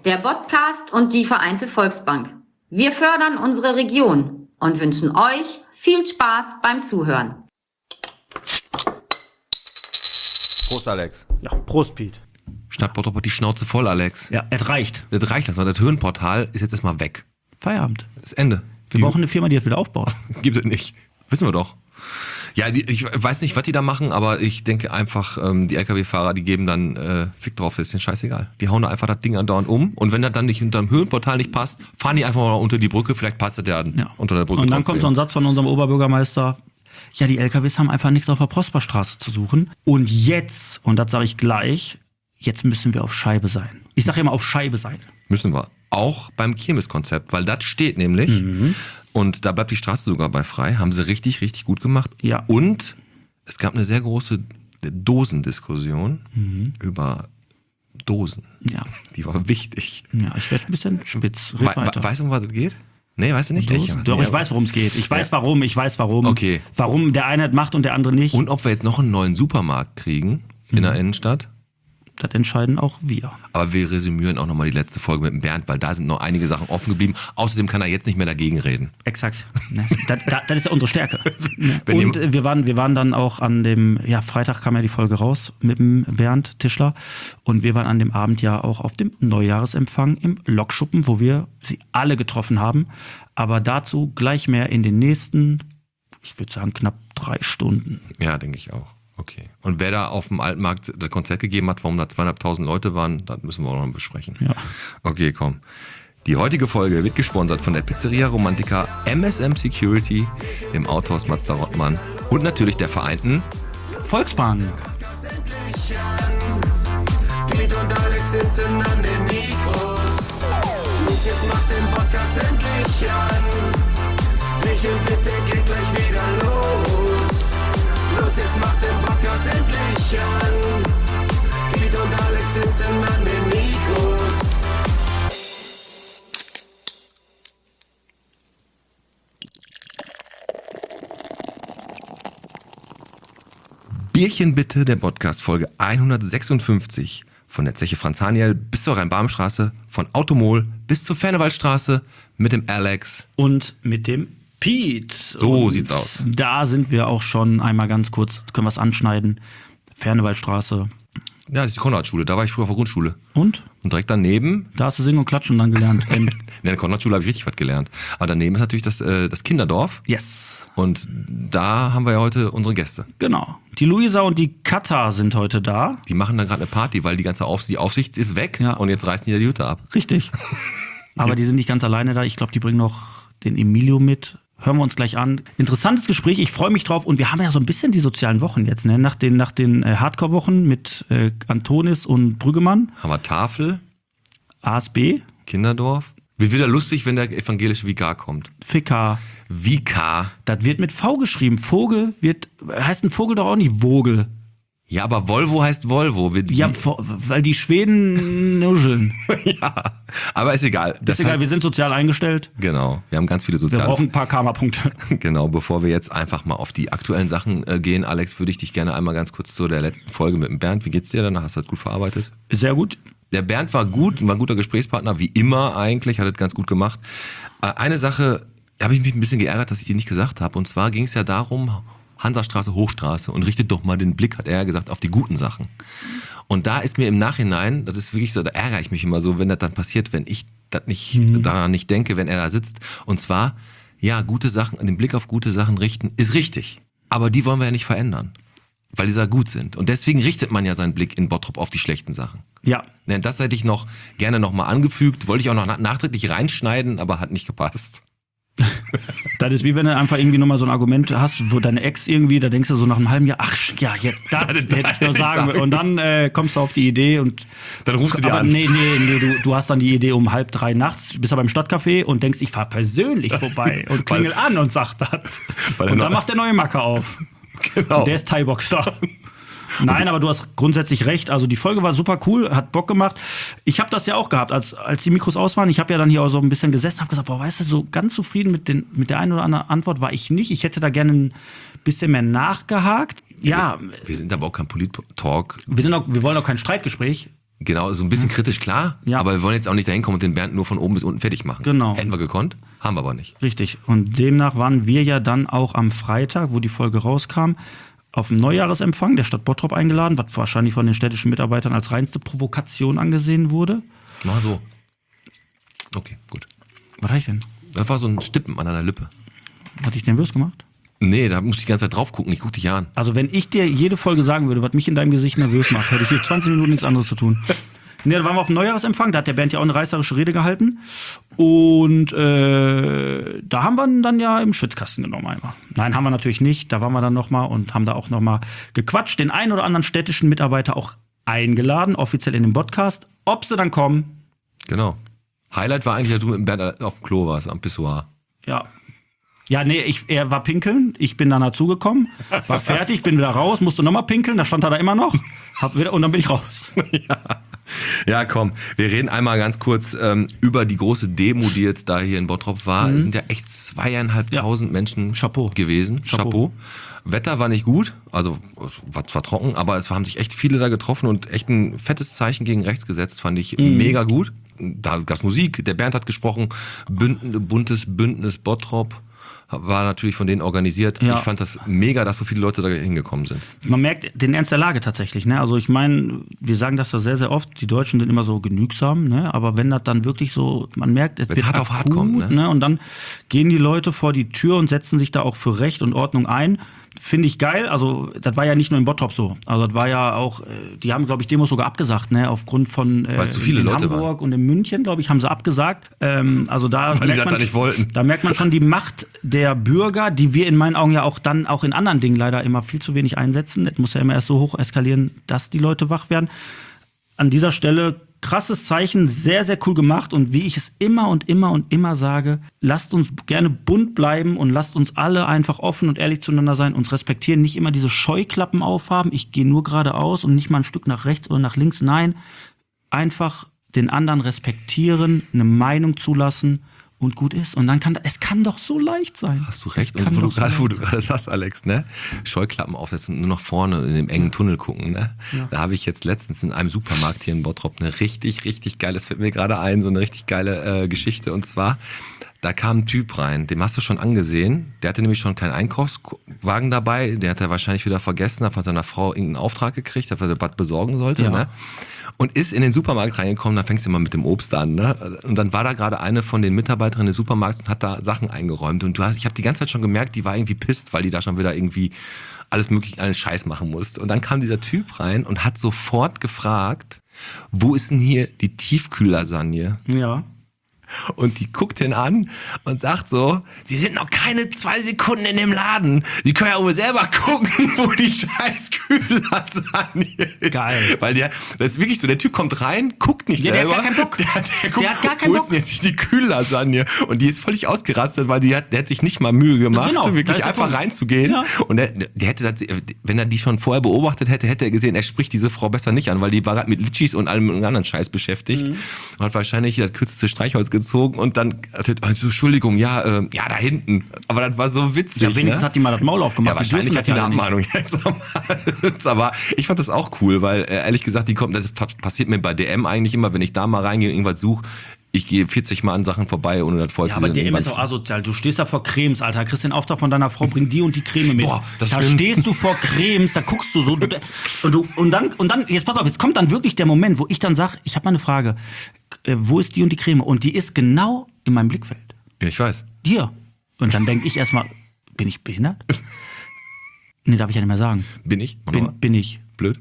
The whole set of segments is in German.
der Podcast und die Vereinte Volksbank. Wir fördern unsere Region und wünschen euch viel Spaß beim Zuhören. Prost, Alex. Ja, Prost, Piet. Stadt Bottrop hat die Schnauze voll, Alex. Ja, es reicht. Das reicht, das Höhenportal ist jetzt erstmal weg. Feierabend. Das Ende. Wir brauchen eine Firma, die das wieder aufbaut. Gibt es nicht. Wissen wir doch. Ja, ich weiß nicht, was die da machen, aber ich denke einfach, die LKW-Fahrer, die geben dann Fick drauf, das ist denen scheißegal. Die hauen da einfach das Ding andauernd um und wenn das dann nicht unter dem Höhenportal nicht passt, fahren die einfach mal unter die Brücke, vielleicht passt das ja unter der Brücke. Und dann trotzdem. kommt so ein Satz von unserem Oberbürgermeister, ja, die LKWs haben einfach nichts auf der Prosperstraße zu suchen. Und jetzt, und das sage ich gleich, jetzt müssen wir auf Scheibe sein. Ich sage immer auf Scheibe sein. Müssen wir. Auch beim Kirmeskonzept, weil das steht nämlich, und da bleibt die Straße sogar bei frei, haben sie richtig, richtig gut gemacht. Ja. Und es gab eine sehr große Dosendiskussion über Dosen. Ja. Die war wichtig. Ja, ich werde ein bisschen spitz. Red weiter. Weißt du, um was es geht? Nee, weißt du nicht? Doch, ich weiß, worum es geht. Ich weiß, warum. Okay. Warum der eine macht und der andere nicht. Und ob wir jetzt noch einen neuen Supermarkt kriegen in der Innenstadt? Das entscheiden auch wir. Aber wir resümieren auch nochmal die letzte Folge mit dem Bernd, weil da sind noch einige Sachen offen geblieben. Außerdem kann er jetzt nicht mehr dagegen reden. Exakt. Das ist ja unsere Stärke. Und wir waren dann auch an dem, Freitag kam ja die Folge raus mit dem Bernd Tischler. Und wir waren an dem Abend ja auch auf dem Neujahresempfang im Lokschuppen, wo wir sie alle getroffen haben. Aber dazu gleich mehr in den nächsten, ich würde sagen, knapp 3 Stunden. Ja, denke ich auch. Okay. Und wer da auf dem Altmarkt das Konzert gegeben hat, warum da 2.500 Leute waren, das müssen wir auch noch besprechen. Ja. Okay, komm. Die heutige Folge wird gesponsert von der Pizzeria Romantica, MSM Security, dem Autohaus Mazda Rottmann und natürlich der Vereinten Volksbank. Piet und Alex sitzen an den Mikros. Los, jetzt macht den Podcast endlich an. Michel, bitte geht gleich wieder los. Los, jetzt macht den Podcast endlich an. Piet und Alex sitzen an den Mikros. Bierchen bitte, der Podcast Folge 156 von der Zeche Franz Haniel bis zur Rhein-Bahm-Straße, von Automol bis zur Fernewaldstraße mit dem Alex. Und mit dem Piet. So sieht's aus. Da sind wir auch schon einmal ganz kurz, können wir es anschneiden. Fernewaldstraße. Ja, das ist die Konradschule, da war ich früher auf der Grundschule. Und? Und direkt daneben... Da hast du Singen und Klatschen dann gelernt. In der Konradschule habe ich richtig was gelernt. Aber daneben ist natürlich das Kinderdorf. Yes. Und da haben wir ja heute unsere Gäste. Genau. Die Luisa und die Katha sind heute da. Die machen dann gerade eine Party, weil die ganze Aufsicht ist weg und jetzt reißen die da die Hütte ab. Richtig. Aber die sind nicht ganz alleine da. Ich glaube, die bringen noch den Emilio mit. Hören wir uns gleich an. Interessantes Gespräch, ich freue mich drauf. Und wir haben ja so ein bisschen die sozialen Wochen jetzt, ne? Nach den Hardcore-Wochen mit Antonis und Brüggemann. Haben wir Tafel. ASB. Kinderdorf. Wird wieder lustig, wenn der evangelische Vikar kommt. Vikar. Vikar. Das wird mit V geschrieben. Vogel heißt ein Vogel doch auch nicht Vogel. Ja, aber Volvo heißt Volvo. Ja, weil die Schweden nuscheln. Ja, aber ist egal. Ist egal, wir sind sozial eingestellt. Genau, wir haben ganz viele soziale... Wir brauchen ein paar Karma-Punkte. Genau, bevor wir jetzt einfach mal auf die aktuellen Sachen gehen, Alex, würde ich dich gerne einmal ganz kurz zu der letzten Folge mit dem Bernd. Wie geht's dir? Danach hast du das gut verarbeitet? Sehr gut. Der Bernd war gut, war ein guter Gesprächspartner, wie immer eigentlich, hat es ganz gut gemacht. Eine Sache, da habe ich mich ein bisschen geärgert, dass ich die nicht gesagt habe. Und zwar ging es ja darum... Hansastraße, Hochstraße und richtet doch mal den Blick, hat er gesagt, auf die guten Sachen. Und da ist mir im Nachhinein, das ist wirklich so, da ärgere ich mich immer so, wenn das dann passiert, wenn ich das nicht daran nicht denke, wenn er da sitzt. Und zwar, ja, gute Sachen, den Blick auf gute Sachen richten, ist richtig. Aber die wollen wir ja nicht verändern, weil die sehr gut sind. Und deswegen richtet man ja seinen Blick in Bottrop auf die schlechten Sachen. Ja. Das hätte ich noch gerne nochmal angefügt, wollte ich auch noch nachträglich reinschneiden, aber hat nicht gepasst. Das ist wie wenn du einfach irgendwie nochmal so ein Argument hast, wo deine Ex irgendwie, da denkst du so nach einem halben Jahr, ach ja, jetzt das hätte ich nur sagen wollen. Und dann kommst du auf die Idee und dann rufst du dir an. Nee, du hast dann die Idee um 2:30 nachts, bist aber im Stadtcafé und denkst, ich fahr persönlich vorbei und klingel an und sag das. Und dann macht der neue Macker auf. Genau. Und der ist Thai-Boxer. Nein, aber du hast grundsätzlich recht. Also die Folge war super cool, hat Bock gemacht. Ich habe das ja auch gehabt, als die Mikros aus waren. Ich habe ja dann hier auch so ein bisschen gesessen, habe gesagt, boah, weißt du, so ganz zufrieden mit der einen oder anderen Antwort war ich nicht. Ich hätte da gerne ein bisschen mehr nachgehakt. Ja. Wir sind aber auch kein Polit-Talk. Wir wollen auch kein Streitgespräch. Genau, so ein bisschen kritisch, klar. Ja. Aber wir wollen jetzt auch nicht dahin kommen und den Bernd nur von oben bis unten fertig machen. Genau. Hätten wir gekonnt, haben wir aber nicht. Richtig. Und demnach waren wir ja dann auch am Freitag, wo die Folge rauskam, auf dem Neujahresempfang der Stadt Bottrop eingeladen, was wahrscheinlich von den städtischen Mitarbeitern als reinste Provokation angesehen wurde. Mal so. Okay, gut. Was hatte ich denn? Das war so ein Stippen an einer Lippe. Hatte ich nervös gemacht? Nee, da musste ich die ganze Zeit drauf gucken. Ich guck dich an. Also wenn ich dir jede Folge sagen würde, was mich in deinem Gesicht nervös macht, hätte ich hier 20 Minuten nichts anderes zu tun. Nee, da waren wir auf dem Neujahresempfang, da hat der Bernd ja auch eine reißerische Rede gehalten. Und da haben wir ihn dann ja im Schwitzkasten genommen einmal. Nein, haben wir natürlich nicht. Da waren wir dann nochmal und haben da auch nochmal gequatscht. Den einen oder anderen städtischen Mitarbeiter auch eingeladen, offiziell in den Podcast. Ob sie dann kommen. Genau. Highlight war eigentlich, dass du mit dem Bernd auf dem Klo warst, am Pissoir. Ja. Ja, nee, er war pinkeln, ich bin dann dazugekommen, war fertig, bin wieder raus, musste nochmal pinkeln, da stand er da immer noch, und dann bin ich raus. Ja, komm, wir reden einmal ganz kurz über die große Demo, die jetzt da hier in Bottrop war. Es sind ja echt 2.500 Menschen Chapeau. gewesen. Chapeau. Wetter war nicht gut, also war zwar trocken, aber es haben sich echt viele da getroffen und echt ein fettes Zeichen gegen rechts gesetzt, fand ich mega gut. Da gab's Musik, der Bernd hat gesprochen, buntes Bündnis Bottrop. War natürlich von denen organisiert. Ja. Ich fand das mega, dass so viele Leute da hingekommen sind. Man merkt den Ernst der Lage tatsächlich. Ne? Also ich meine, wir sagen das ja sehr, sehr oft, die Deutschen sind immer so genügsam, ne? Aber wenn das dann wirklich so, man merkt, es wird hart auf hart kommt, ne? Und dann gehen die Leute vor die Tür und setzen sich da auch für Recht und Ordnung ein. Finde ich geil. Also das war ja nicht nur in Bottrop so. Also das war ja auch, die haben, glaube ich, Demos sogar abgesagt, ne? Aufgrund von weil zu viele in Leute Hamburg waren. Und in München, glaube ich, haben sie abgesagt. Also da Weil die das da nicht wollten. Da merkt man schon die Macht der Bürger, die wir in meinen Augen ja auch dann auch in anderen Dingen leider immer viel zu wenig einsetzen. Das muss ja immer erst so hoch eskalieren, dass die Leute wach werden. An dieser Stelle krasses Zeichen, sehr, sehr cool gemacht. Und wie ich es immer und immer und immer sage, lasst uns gerne bunt bleiben und lasst uns alle einfach offen und ehrlich zueinander sein, uns respektieren, nicht immer diese Scheuklappen aufhaben, ich gehe nur geradeaus und nicht mal ein Stück nach rechts oder nach links. Nein, einfach den anderen respektieren, eine Meinung zulassen und gut ist. Und dann es kann doch so leicht sein. Hast du recht. Es kann Und doch wo du gerade sagst, Alex, ne? Scheuklappen aufsetzen und nur nach vorne in dem engen Tunnel gucken, ne? Ja. Da habe ich jetzt letztens in einem Supermarkt hier in Bottrop eine richtig, richtig geile, das fällt mir gerade ein, so eine richtig geile Geschichte. Und zwar, da kam ein Typ rein, dem hast du schon angesehen. Der hatte nämlich schon keinen Einkaufswagen dabei. Der hat er wahrscheinlich wieder vergessen, hat von seiner Frau irgendeinen Auftrag gekriegt, dass er das Bad besorgen sollte, Ja. ne? Und ist in den Supermarkt reingekommen, da fängst du immer mit dem Obst an, ne? Und dann war da gerade eine von den Mitarbeiterinnen des Supermarkts und hat da Sachen eingeräumt. Und ich habe die ganze Zeit schon gemerkt, die war irgendwie pisst, weil die da schon wieder irgendwie alles mögliche, einen Scheiß machen musste. Und dann kam dieser Typ rein und hat sofort gefragt, wo ist denn hier die Tiefkühllasagne? Ja. Und die guckt ihn an und sagt so, Sie sind noch keine 2 Sekunden in dem Laden. Sie können ja wohl selber gucken, wo die scheiß Kühllasagne ist. Geil. Weil das ist wirklich so, der Typ kommt rein, guckt nicht Ja, der hat selber. gar keinen Bock. Der guckt, Der hat gar keinen wo ist Bock. denn jetzt die Kühllasagne? Und die ist völlig ausgerastet, weil der hat sich nicht mal Mühe gemacht, Genau, da wirklich ist der einfach Punkt. reinzugehen. Ja. Und der hätte das, wenn er die schon vorher beobachtet hätte, hätte er gesehen, er spricht diese Frau besser nicht an, weil die war gerade mit Litschis und allem anderen Scheiß beschäftigt. Und hat wahrscheinlich das kürzeste Streichholz gezogen und dann, also, Entschuldigung, ja, da hinten. Aber das war so witzig. Ja, wenigstens ne? hat die mal das Maul aufgemacht. Ja, wahrscheinlich dürfen hat die eine das ja nicht. Abmahnung jetzt. Aber ich fand das auch cool, weil ehrlich gesagt, das passiert mir bei DM eigentlich immer, wenn ich da mal reingehe und irgendwas suche. Ich gehe 40 Mal an Sachen vorbei, ohne das vorher Ja, zu aber sehen. DM ist auch asozial. Du stehst da vor Cremes, Alter. Kriegst den Auftrag von deiner Frau, bring die und die Creme mit. Boah, das da stimmt. stehst du vor Cremes, da guckst du so. Und dann, jetzt pass auf, jetzt kommt dann wirklich der Moment, wo ich dann sage, ich habe mal eine Frage. Wo ist die und die Creme? Und die ist genau in meinem Blickfeld. Ich weiß. Hier. Und dann denke ich erstmal, bin ich behindert? Nee, darf ich ja nicht mehr sagen. Bin ich? Bin ich. Blöd.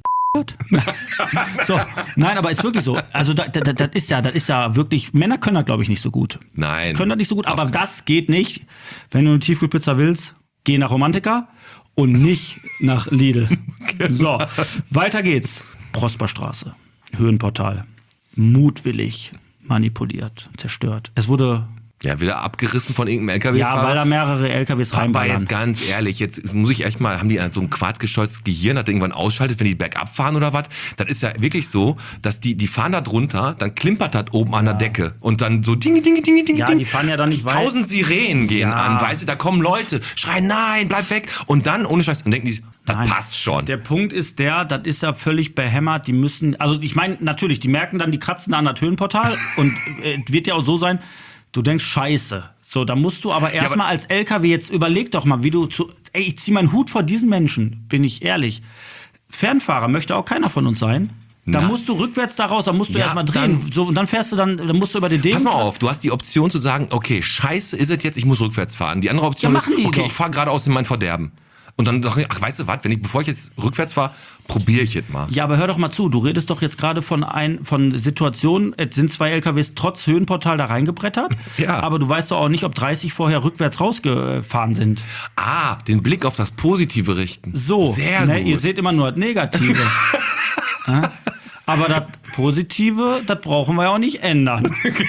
So, nein, aber ist wirklich so. Also das ist ja wirklich, Männer können das, glaube ich, nicht so gut. Nein. Können das nicht so gut, aber das geht nicht. Wenn du eine Tiefkühlpizza willst, geh nach Romantica und nicht nach Lidl. So, weiter geht's. Prosperstraße, Höhenportal, mutwillig manipuliert, zerstört. Es wurde, Ja, wieder abgerissen von irgendeinem LKW-Fahrer. ja, weil da mehrere LKWs Aber reinballern. jetzt ganz ehrlich, jetzt muss ich echt mal, haben die so ein quarzgescheuertes Gehirn, hat irgendwann ausschaltet, wenn die bergab fahren oder was? Das ist ja wirklich so, dass die fahren da drunter, dann klimpert das oben an der Decke und dann so Ding. Ja, die fahren ja dann nicht weit. 1000 Sirenen gehen Ja. an, weißt du, da kommen Leute, schreien, nein, bleib weg. Und dann, ohne Scheiß, dann denken die, Das Nein. passt schon. Der Punkt ist das ist ja völlig behämmert. Die müssen, also ich meine, natürlich, die merken dann, die kratzen an das Höhenportal und wird ja auch so sein, du denkst, scheiße. So, da musst du aber erstmal als LKW, jetzt überleg doch mal, wie du ich zieh meinen Hut vor diesen Menschen, bin ich ehrlich. Fernfahrer möchte auch keiner von uns sein. Da musst du rückwärts da raus, da musst du erstmal drehen. So, und dann fährst du dann musst du über den Pass mal auf, du hast die Option zu sagen, okay, scheiße ist es jetzt, ich muss rückwärts fahren. Die andere Option ist, okay, ich fahre geradeaus in mein Verderben. Und dann dachte ich, ach, weißt du was, bevor ich jetzt rückwärts fahre, probiere ich es mal. Ja, aber hör doch mal zu, du redest doch jetzt gerade von Situationen, es sind 2 LKWs trotz Höhenportal da reingebrettert, Ja. aber du weißt doch auch nicht, ob 30 vorher rückwärts rausgefahren sind. Ah, den Blick auf das Positive richten. So, sehr gut. Ihr seht immer nur das Negative. Ja? Aber das Positive, das brauchen wir ja auch nicht ändern.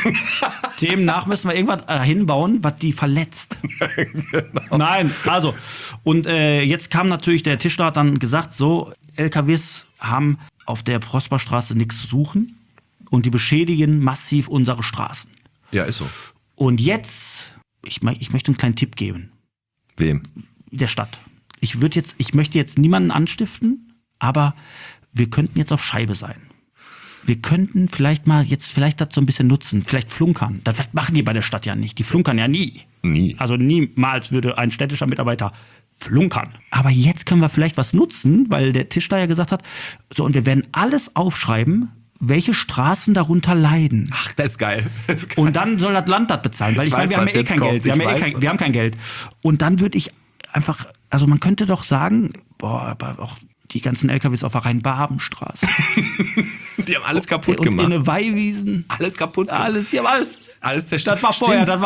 Demnach müssen wir irgendwas hinbauen, was die verletzt. Genau. Nein, also. Und jetzt kam natürlich, der Tischler hat dann gesagt, so, LKWs haben auf der Prosperstraße nichts zu suchen und die beschädigen massiv unsere Straßen. Ja, ist so. Und jetzt, ich möchte einen kleinen Tipp geben. Wem? Der Stadt. Ich möchte jetzt niemanden anstiften, aber wir könnten jetzt auf Scheibe sein. Wir könnten vielleicht das so ein bisschen nutzen, vielleicht flunkern. Das machen die bei der Stadt ja nicht. Die flunkern ja nie. Nie. Also niemals würde ein städtischer Mitarbeiter flunkern. Aber jetzt können wir vielleicht was nutzen, weil der Tischler ja gesagt hat, so, und wir werden alles aufschreiben, welche Straßen darunter leiden. Ach, das ist geil. Und dann soll das Land das bezahlen, weil wir haben ja eh kein Geld. Wir haben kein Geld. Und dann würde ich einfach, also man könnte doch sagen, aber auch die ganzen LKWs auf der Rhein-Baben-Straße. Die haben alles kaputt gemacht. Und in Weihwiesen. Alles kaputt gemacht. Die haben alles zerstört. Das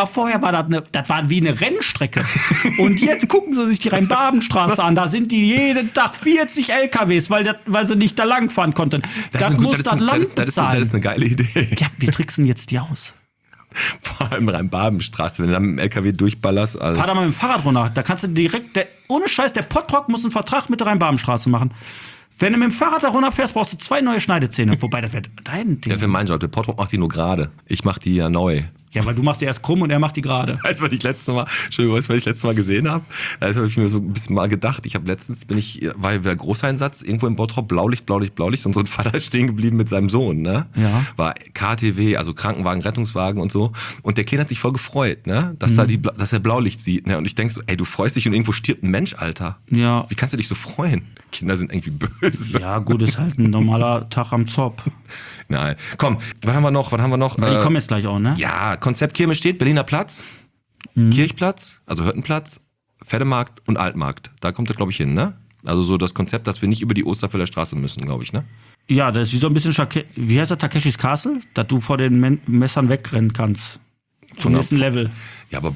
war wie eine Rennstrecke. Und jetzt gucken Sie sich die Rhein-Baben-Straße an. Da sind die jeden Tag 40 LKWs, weil sie nicht da langfahren konnten. Das muss das Land bezahlen. Das ist eine geile Idee. Ja, wir tricksen jetzt die aus. Vor allem Rhein-Baben-Straße, wenn du dann mit dem LKW durchballerst. Alles. Fahr da mal mit dem Fahrrad runter. Da kannst du direkt, ohne Scheiß, der Pottrock muss einen Vertrag mit der Rhein-Baben-Straße machen. Wenn du mit dem Fahrrad da runterfährst, brauchst du 2 neue Schneidezähne. Wobei, das wird dein Ding. Ja, für meinen Job. Der Pottrock macht die nur gerade. Ich mach die ja neu. Ja, weil du machst die erst krumm und er macht die gerade. Weißt du, was ich letztes Mal gesehen habe? Da habe ich mir so ein bisschen mal gedacht. War wieder Großeinsatz, irgendwo im Bottrop, Blaulicht. Und so ein Vater ist stehen geblieben mit seinem Sohn, ne? Ja. War KTW, also Krankenwagen, Rettungswagen und so. Und der Kleine hat sich voll gefreut, ne? Dass er Blaulicht sieht, ne? Und ich denk so, ey, du freust dich und irgendwo stirbt ein Mensch, Alter. Ja. Wie kannst du dich so freuen? Kinder sind irgendwie böse. Ja, gut, ist halt ein normaler Tag am Zopp. Nein. Komm, was haben wir noch? Die kommen jetzt gleich auch, ne? Ja, Konzept Kirmes steht, Berliner Platz, Kirchplatz, also Hörtenplatz, Pferdemarkt und Altmarkt. Da kommt das, glaube ich, hin, ne? Also so das Konzept, dass wir nicht über die Osterfelder Straße müssen, glaube ich, ne? Ja, das ist wie so ein bisschen, wie heißt das, Takeshis Castle? Dass du vor den Messern wegrennen kannst. Zum nächsten Level. Ja, aber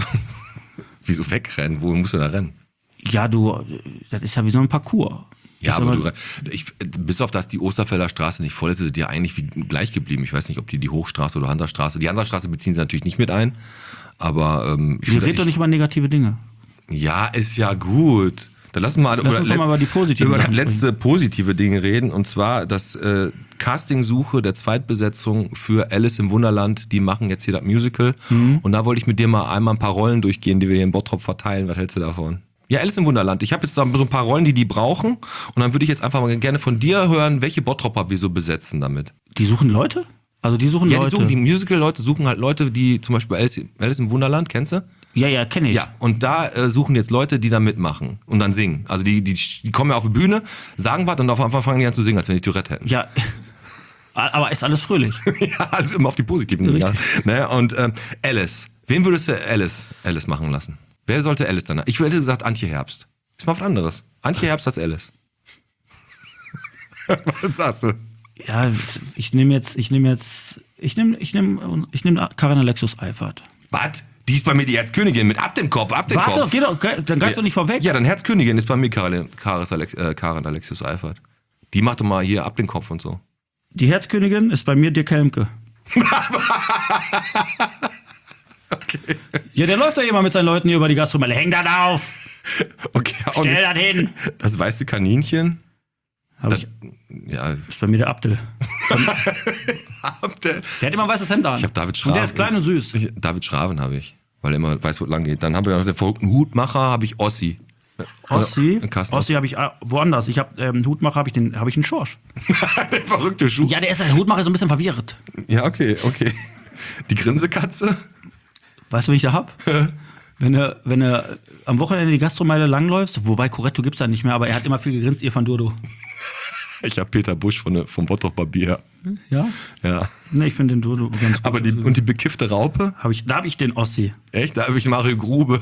wieso wegrennen? Wo musst du da rennen? Ja, das ist ja wie so ein Parcours. Ja, aber bis auf dass die Osterfelder Straße nicht voll ist, ist es ja eigentlich wie gleich geblieben. Ich weiß nicht, ob die Hochstraße oder Hansastraße. Die Hansastraße beziehen sie natürlich nicht mit ein. Aber wir reden doch nicht über negative Dinge. Ja, ist ja gut. Dann lass uns mal über die positiven über das letzte positive Ding reden. Und zwar das Castingsuche der Zweitbesetzung für Alice im Wunderland. Die machen jetzt hier das Musical. Und da wollte ich mit dir mal einmal ein paar Rollen durchgehen, die wir hier in Bottrop verteilen. Was hältst du davon? Ja, Alice im Wunderland. Ich habe jetzt so ein paar Rollen, die brauchen. Und dann würde ich jetzt einfach mal gerne von dir hören, welche Bottropper wir so besetzen damit. Die suchen Leute? Also die suchen Leute? Die Musical-Leute suchen halt Leute, die zum Beispiel Alice im Wunderland, kennst du? Ja, kenne ich. Ja, und da suchen jetzt Leute, die da mitmachen und dann singen. Also die kommen ja auf die Bühne, sagen was und auf Anfang fangen die an zu singen, als wenn die Tourette hätten. Ja, aber ist alles fröhlich. Ja, also immer auf die positiven Dinge. Ne? Und Alice. Wen würdest du Alice machen lassen? Wer sollte Alice dann? Ich hätte gesagt Antje Herbst. Ist mal was anderes. Antje Herbst als Alice. Was sagst du? Ja, ich nehme Karin Alexus Eifert. Was? Die ist bei mir die Herzkönigin mit ab dem Kopf. Warte, geh doch, dann greifst du nicht vorweg. Ja, dann Herzkönigin ist bei mir Karin Alexus Eifert. Die macht doch mal hier ab den Kopf und so. Die Herzkönigin ist bei mir Dirk Helmke. Okay. Ja, der läuft doch immer mit seinen Leuten hier über die Gastromeile. Häng das auf! Okay, stell das hin! Das weiße Kaninchen? Ja. Ist bei mir der Abdel. Abdel? Der hat immer ein weißes Hemd an. Ich habe David Schraven. Und der ist klein und süß. David Schraven habe ich, weil er immer weiß, wo es lang geht. Dann habe ich noch den verrückten Hutmacher, habe ich Ossi. Ossi Carsten habe ich woanders. Ich habe Hutmacher habe ich einen Schorsch. Der verrückte Schuh. Ja, der Hutmacher ist so ein bisschen verwirrt. Ja, okay. Die Grinsekatze? Weißt du, wen ich da hab? Wenn er am Wochenende die Gastromeile langläuft, wobei Corretto gibt's da nicht mehr, aber er hat immer viel gegrinst, ihr van Durdo. Ich habe Peter Busch vom Bottroper Bier. Ja? Ja. Ne, ich finde den Durdo ganz gut. Aber die bekiffte Raupe? Da habe ich den Ossi. Echt? Da habe ich Mario Grube.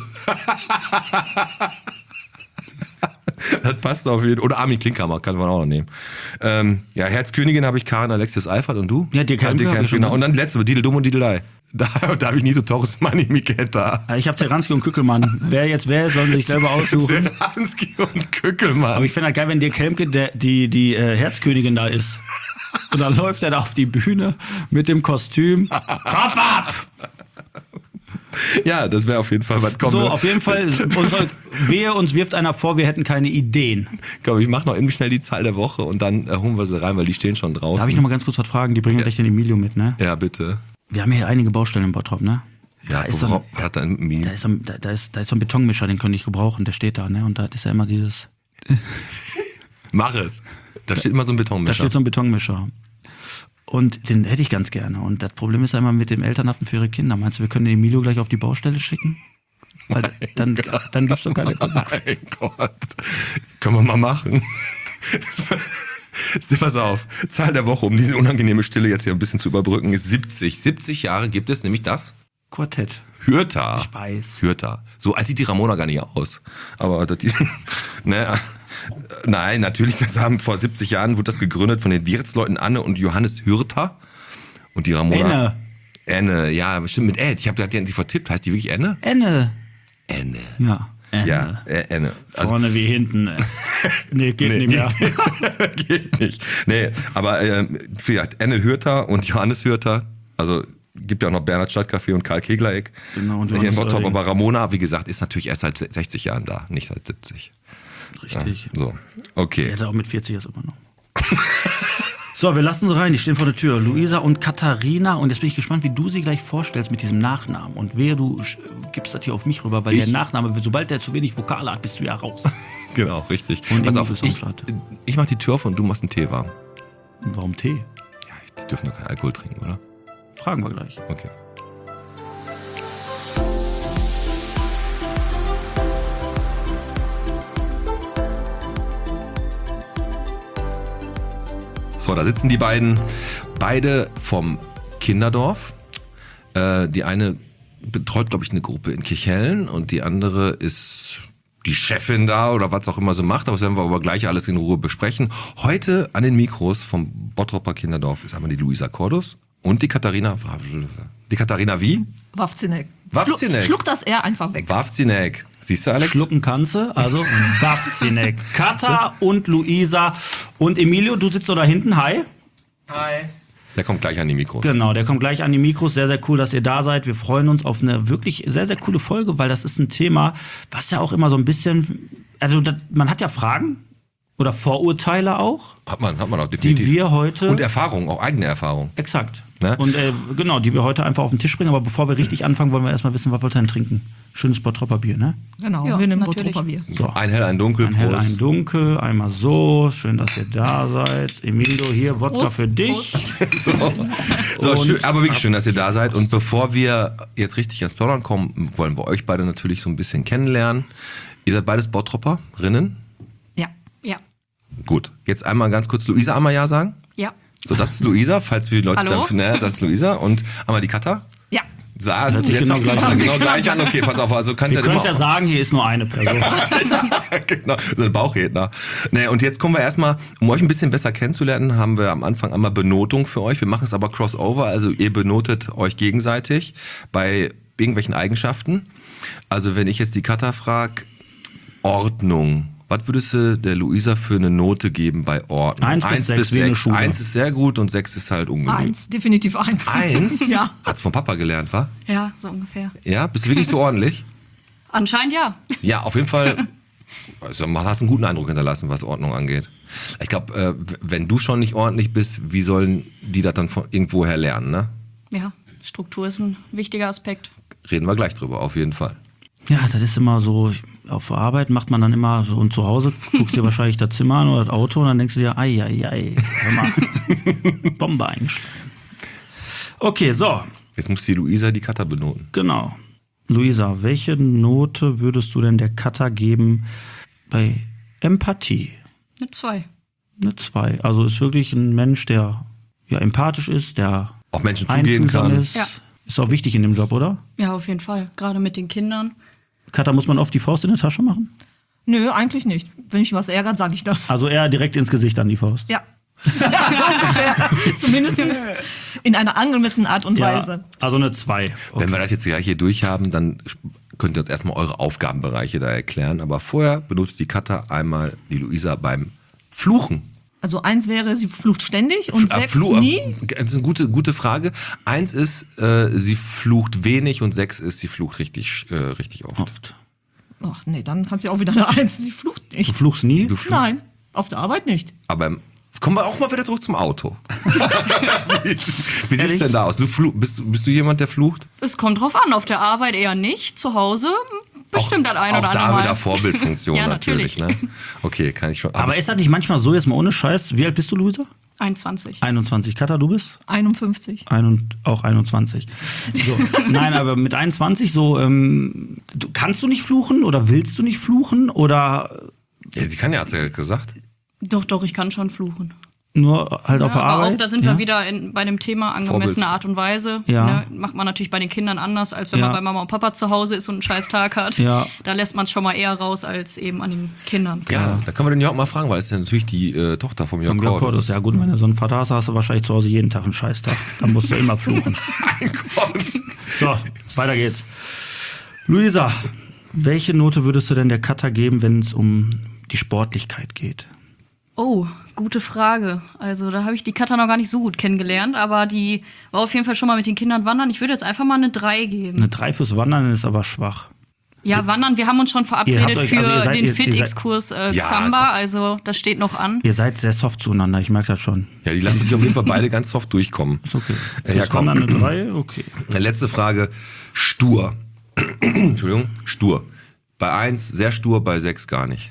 Das passt auf jeden Fall. Oder Armin Klinkhammer kann man auch noch nehmen. Herzkönigin habe ich Karin Alexius Eifert und du? Ja, Dirk Helmke hab ich schon genau. Und dann die letzte, Didel Dumm und Didelei. Da habe ich Nito Torres, Manni Miketta. Ich habe Zeranski und Kückelmann. Wer jetzt sollen sich selber aussuchen. Zeranski und Kückelmann. Aber ich finde halt geil, wenn Dirk Helmke die Herzkönigin da ist. Und dann läuft er da auf die Bühne mit dem Kostüm. Kopf ab! Ja, das wäre auf jeden Fall was kommen. So, auf jeden Fall, uns wirft einer vor, wir hätten keine Ideen. Komm, ich mache noch eben schnell die Zahl der Woche und dann holen wir sie rein, weil die stehen schon draußen. Darf ich noch mal ganz kurz was fragen? Die bringen gleich den Emilio mit, ne? Ja, bitte. Wir haben hier einige Baustellen im Bottrop, ne? Da ist so ein Betonmischer, den könnte ich gebrauchen, der steht da, ne? Und da ist ja immer dieses... Mach es. Da steht immer so ein Betonmischer. Da steht so ein Betonmischer. Und den hätte ich ganz gerne. Und das Problem ist einmal mit dem Elternhaften für ihre Kinder. Meinst du, wir können den Emilio gleich auf die Baustelle schicken? Weil dann gibt es doch keine Konsequenzen. Mein Gott. Können wir mal machen. Pass auf. Zahl der Woche, um diese unangenehme Stille jetzt hier ein bisschen zu überbrücken, ist 70. 70 Jahre gibt es nämlich das Quartett. Hürter. Ich weiß. Hürter. So alt sieht die Ramona gar nicht aus. Aber nein, natürlich, vor 70 Jahren wurde das gegründet von den Wirtsleuten Anne und Johannes Hürter. Und die Ramona... Enne, ja, bestimmt mit Ed. Ich habe die vertippt. Heißt die wirklich Enne? Enne. Ja. Enne. Ja, Enne. Also, vorne wie hinten. Nee, geht nicht mehr. Geht nicht. Nee, aber vielleicht Enne Hürter und Johannes Hürter. Also gibt ja auch noch Bernhard Stadtcafé und Karl Keglereck. Genau. Und hier in Bottrop. Aber Ramona, wie gesagt, ist natürlich erst seit 60 Jahren da, nicht seit 70. Richtig. Ja, so, okay. Der hätte auch mit 40 erst immer noch. So, wir lassen sie rein, die stehen vor der Tür. Luisa und Katharina. Und jetzt bin ich gespannt, wie du sie gleich vorstellst mit diesem Nachnamen. Und wehe, du gibst das hier auf mich rüber, weil der Nachname, sobald der zu wenig Vokale hat, bist du ja raus. Genau, richtig. Und pass auf, ich mach die Tür auf und du machst einen Tee warm. Warum Tee? Ja, die dürfen doch keinen Alkohol trinken, oder? Fragen wir gleich. Okay. So, da sitzen die beiden, beide vom Kinderdorf. Die eine betreut, glaube ich, eine Gruppe in Kirchhellen und die andere ist die Chefin da oder was auch immer so macht. Das werden wir aber gleich alles in Ruhe besprechen. Heute an den Mikros vom Bottroper Kinderdorf ist einmal die Luisa Cordus und die Katharina. Die Katharina wie? Wawzinek. Wawzinek. Schluck das R einfach weg. Wawzinek. Siehst du, Alex? Schlucken kannst du, also Wawzinek. Katha und Luisa und Emilio, du sitzt so da hinten, hi. Hi. Der kommt gleich an die Mikros. Genau, der kommt gleich an die Mikros. Sehr, sehr cool, dass ihr da seid. Wir freuen uns auf eine wirklich sehr, sehr coole Folge, weil das ist ein Thema, was ja auch immer so ein bisschen, also man hat ja Fragen oder Vorurteile auch. Hat man auch definitiv. Die wir heute... Und Erfahrung, auch eigene Erfahrung. Exakt. Ne? Und genau, die wir heute einfach auf den Tisch bringen. Aber bevor wir richtig anfangen, wollen wir erstmal wissen, was wollt ihr denn trinken? Schönes Bottropper Bier, ne? Genau, Ja, wir nehmen natürlich. Bottroper Bier. So. Ein hell, ein dunkel. Ein hell, Prost. ein dunkel, einmal so. Schön, dass ihr da seid. Emilio, hier, Wodka Prost, für dich. So, Und- schön, aber wirklich schön, dass ihr da seid. Und bevor wir jetzt richtig ans Plaudern kommen, wollen wir euch beide natürlich so ein bisschen kennenlernen. Ihr seid beides Bottroperinnen. Ja. Ja. Gut, jetzt einmal ganz kurz Luisa einmal Ja sagen. Ja. So, das ist Luisa, falls wir die Leute Hallo? das ist Luisa. Und einmal die Katha. Ja. Hört sich genau gleich an. Genau gleich an. Okay, pass auf, also könnt Wir ihr können immer ja sagen, hier ist nur eine Person. genau, so ein Bauchredner. Nee, und jetzt kommen wir erstmal, um euch ein bisschen besser kennenzulernen, haben wir am Anfang einmal Benotung für euch. Wir machen es aber Crossover, also ihr benotet euch gegenseitig bei irgendwelchen Eigenschaften. Also wenn ich jetzt die Katha frage, Ordnung. Was würdest du der Luisa für eine Note geben bei Ordnung? 1 bis 6, wie eine Schule. 1 ist sehr gut und 6 ist halt ungenügend. 1, definitiv 1. 1? Ja. Hat's vom Papa gelernt, wa? Ja, so ungefähr. Ja, bist du wirklich so ordentlich? Anscheinend ja. Ja, auf jeden Fall. Also, hast einen guten Eindruck hinterlassen, was Ordnung angeht. Ich glaube, wenn du schon nicht ordentlich bist, wie sollen die das dann von irgendwoher lernen, ne? Ja, Struktur ist ein wichtiger Aspekt. Reden wir gleich drüber, auf jeden Fall. Ja, das ist immer so, auf der Arbeit macht man dann immer so und zu Hause guckst dir wahrscheinlich das Zimmer an oder das Auto und dann denkst du dir, ei, hör mal, Bombe eingeschlagen. Okay, so, Jetzt muss die Luisa die Cutter benoten. genau. Luisa, welche Note würdest du denn der Cutter geben bei Empathie? Eine 2. Eine 2. Also ist wirklich ein Mensch, der ja empathisch ist, der Auf Menschen zugehen einfühlsam kann. ist. Ja. Ist auch wichtig in dem Job, oder? Ja, auf jeden Fall. Gerade mit den Kindern. Cutter, muss man oft die Faust in die Tasche machen? Nö, eigentlich nicht. Wenn mich was ärgert, sage ich das. Also eher direkt ins Gesicht an die Faust. Ja. Ja, so ungefähr. Zumindest in einer angemessenen Art und Weise. Also eine 2. Wenn wir das jetzt gleich hier durchhaben, dann könnt ihr uns erstmal eure Aufgabenbereiche da erklären. Aber vorher benotet die Cutter einmal die Luisa beim Fluchen. Also 1 wäre, sie flucht ständig und 6 nie. Das ist eine gute Frage. 1 ist, sie flucht wenig und 6 ist, sie flucht richtig oft. Ach nee, dann kannst du ja auch wieder eine 1. Sie flucht Du nicht. fluchst nie? Du fluchst. Nein, auf der Arbeit nicht. Aber kommen wir auch mal wieder zurück zum Auto. Wie sieht's Ehrlich? denn da aus? Bist du jemand, der flucht? Es kommt drauf an. Auf der Arbeit eher nicht. Zu Hause bestimmt das ein auch oder andere da Mal. wieder Vorbildfunktion Ja, natürlich. natürlich. Ne? Okay, kann ich schon. Aber ist das nicht manchmal so, jetzt mal ohne Scheiß, wie alt bist du, Luisa? 21. 21. Cutter, du bist? 51. Auch 21. So. Nein, aber mit 21 so, kannst du nicht fluchen oder willst du nicht fluchen oder Ja, sie kann ja, hat sie ja gesagt. Doch, ich kann schon fluchen. nur halt auf der aber Arbeit? auch da sind Ja? wir wieder bei dem Thema angemessene Art und Weise. Ja. Ne? Macht man natürlich bei den Kindern anders, als wenn Ja. man bei Mama und Papa zu Hause ist und einen scheiß Tag hat. Ja. Da lässt man es schon mal eher raus als eben an den Kindern. Ja, da können wir den Jörg mal fragen, weil es ist ja natürlich die Tochter vom Jörg Vom Jörg Cordus. Cordus. Ja gut, wenn du so einen Vater hast, hast du wahrscheinlich zu Hause jeden Tag einen Scheißtag. Dann musst du immer fluchen. Mein Gott. So, weiter geht's. Luisa, welche Note würdest du denn der Cutter geben, wenn es um die Sportlichkeit geht? Oh, gute Frage. Also da habe ich die Cutter noch gar nicht so gut kennengelernt, aber die war auf jeden Fall schon mal mit den Kindern wandern. Ich würde jetzt einfach mal eine 3 geben. Eine 3 fürs Wandern ist aber schwach. Ja, wandern, wir haben uns schon verabredet euch- für also ihr seid- den ihr seid- Fit-X-Kurs Ja, Xamba, komm. also das steht noch an. Ihr seid sehr soft zueinander, ich merke das schon. Ja, die lassen sich auf jeden Fall beide ganz soft durchkommen. Ist okay. Ja, Fürs komm. Wandern eine 3, okay. Letzte Frage. Stur. Entschuldigung, stur. Bei 1 sehr stur, bei 6 gar nicht.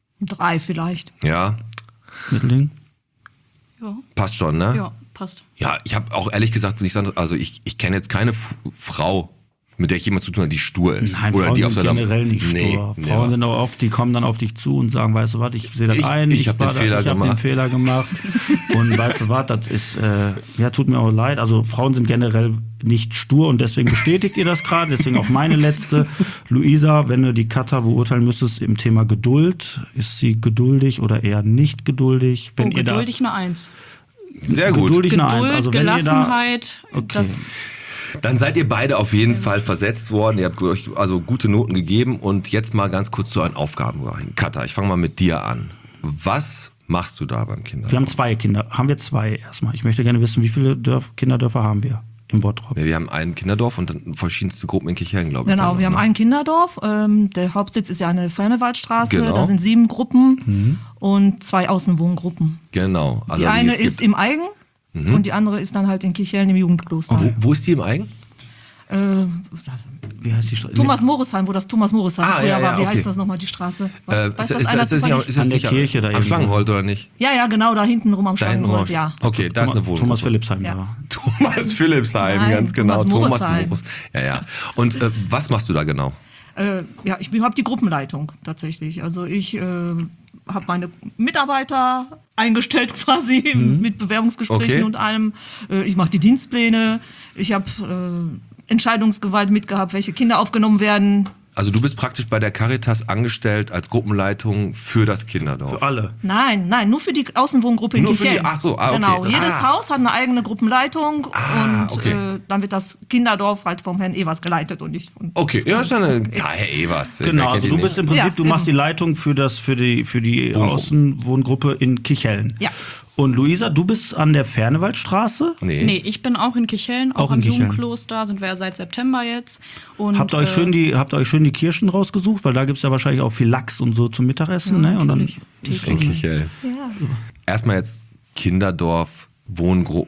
3 vielleicht. Ja, Mittelding? Ja, passt schon, ne? ja passt. Ja, ich habe auch ehrlich gesagt nichts anderes. Also ich kenne jetzt keine Frau, mit der ich jemand zu tun habe, die stur ist. Nein, Oder Frauen die auf sind seiner generell nicht stur. Nee, Frauen never. sind auch oft, die kommen dann auf dich zu und sagen, weißt du was, ich sehe das Ich- ein, ich hab den Fehler hab den gemacht. Fehler gemacht. Und weißt du was, das ist, ja, tut mir auch leid. Also Frauen sind generell nicht stur und deswegen bestätigt ihr das gerade. Deswegen auch meine letzte. Luisa, wenn du die Cutter beurteilen müsstest im Thema Geduld, ist sie geduldig oder eher nicht geduldig? Wenn ihr geduldig eine 1. Sehr gut. Geduldig eine Geduld, 1. Also wenn ihr da, Gelassenheit, Okay. das Dann seid ihr beide auf jeden Fall versetzt worden. Ihr habt euch also gute Noten gegeben. Und jetzt mal ganz kurz zu euren Aufgaben. Katha, ich fange mal mit dir an. Was machst du da beim Kindergarten? wir haben 2 Kinder. Haben wir 2 erstmal? Ich möchte gerne wissen, wie viele Kinderdörfer haben wir im Bottrop? Ja, wir haben ein Kinderdorf und dann verschiedenste Gruppen in Kirchhellen, glaube ich. Genau, dann wir noch, haben ne? ein Kinderdorf. Der Hauptsitz ist ja eine Fernewaldstraße. Genau. Da sind 7 Gruppen und 2 Außenwohngruppen. Genau. Also Die eine es gibt- ist im Eigen und die andere ist dann halt in Kirchhellen im Jugendkloster. Wo ist die im Eigen? Wie heißt die Straße? Thomas-Morisheim, wo das Thomas-Morisheim Ah, früher ja, war. Wie okay. heißt das nochmal, die Straße? Weiß das ist einer das nicht, zufällig? ist das An der nicht Kirche da am irgendwo. Schlangenholt oder nicht? Ja, genau, da hinten rum am Da hinten rum. Schlangenholt, ja. Okay, da ist eine Wohnung. Thomas Philippsheim Ja. da. Thomas Philippsheim, Nein, ganz genau. Thomas Thomas Morisheim. Morus. Ja, ja. Und was machst du da genau? Ja, ich habe die Gruppenleitung tatsächlich. Also ich habe meine Mitarbeiter eingestellt quasi mit Bewerbungsgesprächen Okay. und allem. Ich mache die Dienstpläne. Ich habe Entscheidungsgewalt mitgehabt, welche Kinder aufgenommen werden. Also du bist praktisch bei der Caritas angestellt als Gruppenleitung für das Kinderdorf. Für alle. Nein, nur für die Außenwohngruppe in Nur für die- Kirchhellen. ach so, okay. Genau, jedes Ah. Haus hat eine eigene Gruppenleitung und okay. dann wird das Kinderdorf halt vom Herrn Evers geleitet und nicht von Okay, ja, ist ja eine... Ja, Herr Evers. Genau, wer also kennt ihn du nicht? bist im Prinzip, Ja, du machst die eben. Leitung für die Außenwohngruppe in Kirchhellen. Ja. Und Luisa, du bist an der Fernewaldstraße. Nee, ich bin auch in Kirchhellen, Auch auch in am Kirchhellen. Jugendkloster, sind wir ja seit September jetzt. Und, Habt ihr euch schön die Kirschen rausgesucht? Weil da gibt es ja wahrscheinlich auch viel Lachs und so zum Mittagessen. Ja, ne? Und dann natürlich. In Kirchhellen. Ja. Erstmal jetzt Kinderdorf, Wohngruppen.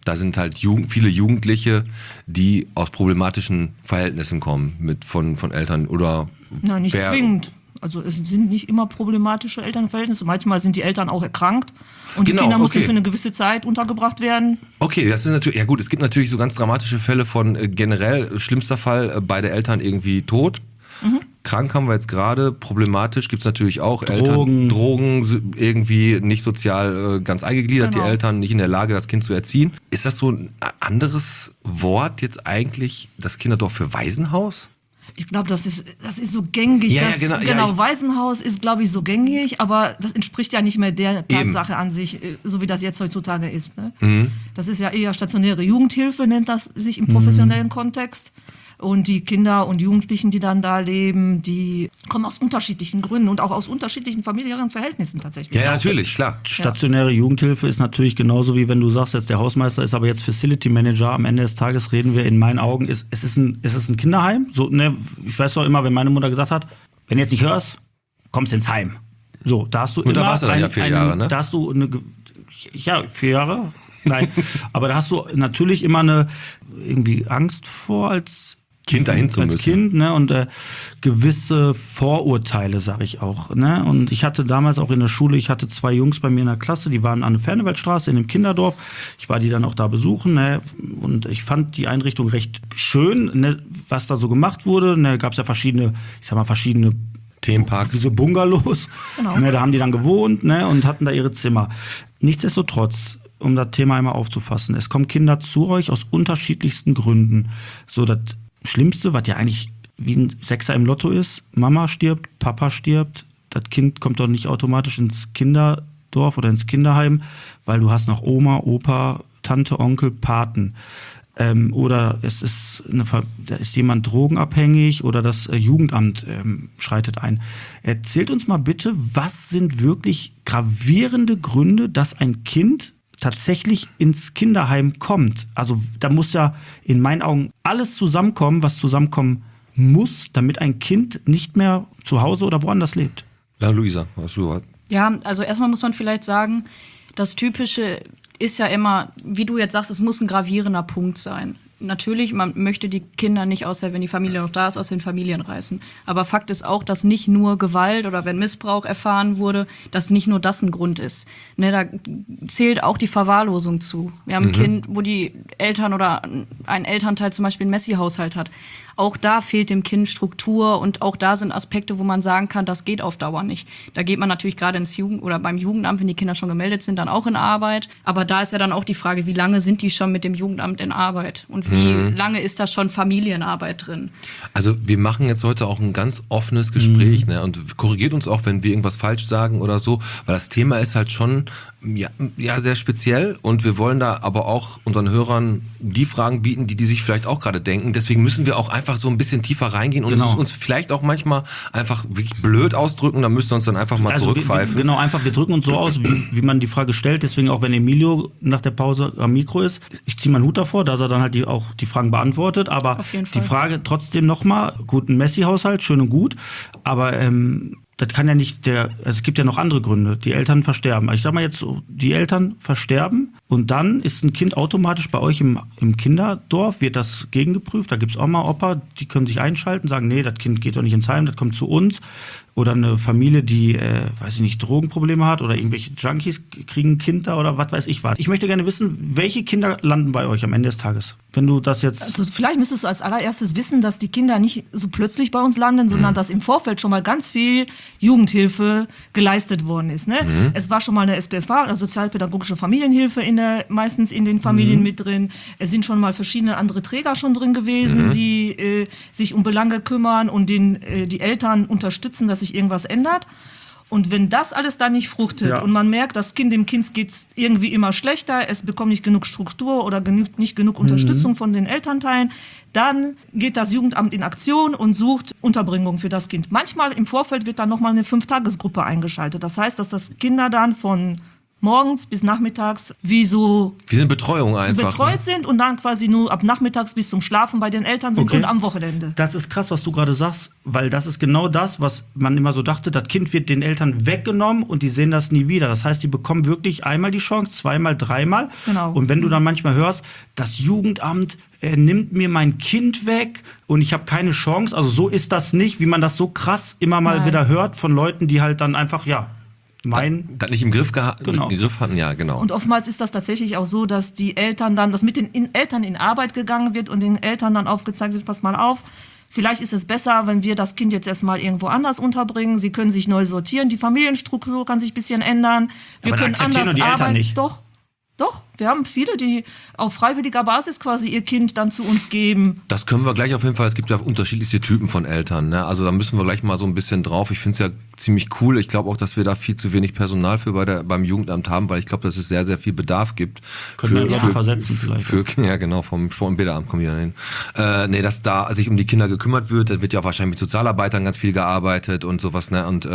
Da sind halt viele Jugendliche, die aus problematischen Verhältnissen kommen, von Eltern oder... Nein, nicht zwingend. Also es sind nicht immer problematische Elternverhältnisse. Manchmal sind die Eltern auch erkrankt und die Kinder müssen für eine gewisse Zeit untergebracht werden. Okay, das ist natürlich, ja gut, es gibt natürlich so ganz dramatische Fälle von generell, schlimmster Fall, beide Eltern irgendwie tot. Krank haben wir jetzt gerade, problematisch gibt es natürlich auch. Drogen irgendwie nicht sozial ganz eingegliedert, die Eltern nicht in der Lage, das Kind zu erziehen. Ist das so ein anderes Wort jetzt eigentlich, das Kinderdorf für Waisenhaus? Ich glaube, das ist so gängig. Ja, genau. Waisenhaus ist, glaube ich, so gängig, aber das entspricht ja nicht mehr der Tatsache an sich, so wie das jetzt heutzutage ist. Ne? Das ist ja eher stationäre Jugendhilfe, nennt das sich im professionellen Kontext. Und die Kinder und Jugendlichen, die dann da leben, die kommen aus unterschiedlichen Gründen und auch aus unterschiedlichen familiären Verhältnissen tatsächlich. Ja, natürlich, klar. Stationäre Jugendhilfe ist natürlich genauso wie wenn du sagst, jetzt der Hausmeister ist aber jetzt Facility Manager. Am Ende des Tages reden wir in meinen Augen, es ist ein Kinderheim. So, ne, ich weiß doch immer, wenn meine Mutter gesagt hat, wenn du jetzt nicht hörst, kommst ins Heim. So, da hast du und da warst du dann ja 4 Jahre, ne? Da hast du 4 Jahre? Nein, aber da hast du natürlich immer irgendwie Angst vor als Kind dahin zu müssen. Als Kind, ne, und gewisse Vorurteile, sage ich auch. Ne? Und ich hatte damals auch in der Schule, ich hatte 2 Jungs bei mir in der Klasse, die waren an der Fernewaldstraße in dem Kinderdorf. Ich war die dann auch da besuchen, ne? Und ich fand die Einrichtung recht schön, ne? Was da so gemacht wurde. Ne? Gab es ja verschiedene Themenparks. Diese Bungalows. Genau. Ne? Da haben die dann gewohnt, ne? Und hatten da ihre Zimmer. Nichtsdestotrotz, um das Thema einmal aufzufassen, es kommen Kinder zu euch aus unterschiedlichsten Gründen. So, das Schlimmste, was ja eigentlich wie ein Sechser im Lotto ist, Mama stirbt, Papa stirbt, das Kind kommt doch nicht automatisch ins Kinderdorf oder ins Kinderheim, weil du hast noch Oma, Opa, Tante, Onkel, Paten. Oder da ist jemand drogenabhängig oder das Jugendamt schreitet ein. Erzählt uns mal bitte, was sind wirklich gravierende Gründe, dass ein Kind tatsächlich ins Kinderheim kommt. Also da muss ja in meinen Augen alles zusammenkommen, was zusammenkommen muss, damit ein Kind nicht mehr zu Hause oder woanders lebt. Ja, Luisa, was du? Ja, also erstmal muss man vielleicht sagen, das Typische ist ja immer, wie du jetzt sagst, es muss ein gravierender Punkt sein. Natürlich, man möchte die Kinder nicht, wenn die Familie noch da ist, aus den Familien reißen. Aber Fakt ist auch, dass nicht nur Gewalt oder wenn Missbrauch erfahren wurde, dass nicht nur das ein Grund ist. Ne, da zählt auch die Verwahrlosung zu. Wir haben ein Kind, wo die Eltern oder ein Elternteil zum Beispiel einen Messi-Haushalt hat. Auch da fehlt dem Kind Struktur und auch da sind Aspekte, wo man sagen kann, das geht auf Dauer nicht. Da geht man natürlich gerade beim Jugendamt, wenn die Kinder schon gemeldet sind, dann auch in Arbeit. Aber da ist ja dann auch die Frage, wie lange sind die schon mit dem Jugendamt in Arbeit? Und wie lange ist da schon Familienarbeit drin? Also wir machen jetzt heute auch ein ganz offenes Gespräch, ne? Und korrigiert uns auch, wenn wir irgendwas falsch sagen oder so, weil das Thema ist halt schon ja sehr speziell und wir wollen da aber auch unseren Hörern die Fragen bieten, die sich vielleicht auch gerade denken. Deswegen müssen wir auch einfach so ein bisschen tiefer reingehen und uns vielleicht auch manchmal einfach wirklich blöd ausdrücken, dann müsst ihr uns dann einfach mal zurückpfeifen. Wir drücken uns so aus, wie man die Frage stellt. Deswegen auch, wenn Emilio nach der Pause am Mikro ist, ich ziehe meinen Hut davor, dass er dann halt auch die Fragen beantwortet. Aber die Frage trotzdem nochmal, gut, ein Messi-Haushalt, schön und gut, aber das kann ja nicht es gibt ja noch andere Gründe. Die Eltern versterben. Ich sag mal jetzt so, die Eltern versterben und dann ist ein Kind automatisch bei euch im Kinderdorf, wird das gegengeprüft. Da gibt es auch mal Opa, die können sich einschalten, sagen, nee, das Kind geht doch nicht ins Heim, das kommt zu uns. Oder eine Familie, die, weiß ich nicht, Drogenprobleme hat oder irgendwelche Junkies kriegen ein Kind da oder was weiß ich was. Ich möchte gerne wissen, welche Kinder landen bei euch am Ende des Tages? Wenn du das jetzt... Also vielleicht müsstest du als allererstes wissen, dass die Kinder nicht so plötzlich bei uns landen, sondern dass im Vorfeld schon mal ganz viel Jugendhilfe geleistet worden ist. Ne? Es war schon mal eine SPFH, eine sozialpädagogische Familienhilfe meistens in den Familien mit drin. Es sind schon mal verschiedene andere Träger schon drin gewesen, die sich um Belange kümmern und die Eltern unterstützen, dass sich irgendwas ändert. Und wenn das alles dann nicht fruchtet und man merkt, dem Kind geht es irgendwie immer schlechter, es bekommt nicht genug Struktur oder nicht genug Unterstützung von den Elternteilen, dann geht das Jugendamt in Aktion und sucht Unterbringung für das Kind. Manchmal im Vorfeld wird dann nochmal eine 5-Tagesgruppe eingeschaltet. Das heißt, dass das Kinder dann von morgens bis nachmittags wie so Wie sind Betreuung einfach? betreut sind und dann quasi nur ab nachmittags bis zum Schlafen bei den Eltern sind Okay. und am Wochenende. Das ist krass, was du gerade sagst, weil das ist genau das, was man immer so dachte, das Kind wird den Eltern weggenommen und die sehen das nie wieder. Das heißt, die bekommen wirklich einmal die Chance, zweimal, dreimal. Genau. Und wenn du dann manchmal hörst, das Jugendamt nimmt mir mein Kind weg und ich habe keine Chance, also so ist das nicht, wie man das so krass immer mal Nein. wieder hört von Leuten, die halt dann einfach, meinen. Das nicht im Griff, Genau. im Griff hatten, ja, genau. Und oftmals ist das tatsächlich auch so, dass die Eltern dann, dass mit den Eltern in Arbeit gegangen wird und den Eltern dann aufgezeigt wird, pass mal auf, vielleicht ist es besser, wenn wir das Kind jetzt erstmal irgendwo anders unterbringen. Sie können sich neu sortieren, die Familienstruktur kann sich ein bisschen ändern. Wir Aber dann können akzeptieren anders nur die Eltern arbeiten. nicht. Doch, wir haben viele, die auf freiwilliger Basis quasi ihr Kind dann zu uns geben. Das können wir gleich auf jeden Fall, es gibt ja unterschiedlichste Typen von Eltern, ne? Also da müssen wir gleich mal so ein bisschen drauf. Ich finde es ja ziemlich cool. Ich glaube auch, dass wir da viel zu wenig Personal für beim Jugendamt haben, weil ich glaube, dass es sehr, sehr viel Bedarf gibt. Können wir Leute versetzen vielleicht. Ja, genau, vom Sport- und Bäderamt kommen die dann hin. Dass da sich um die Kinder gekümmert wird, da wird ja auch wahrscheinlich mit Sozialarbeitern ganz viel gearbeitet und sowas, ne? Und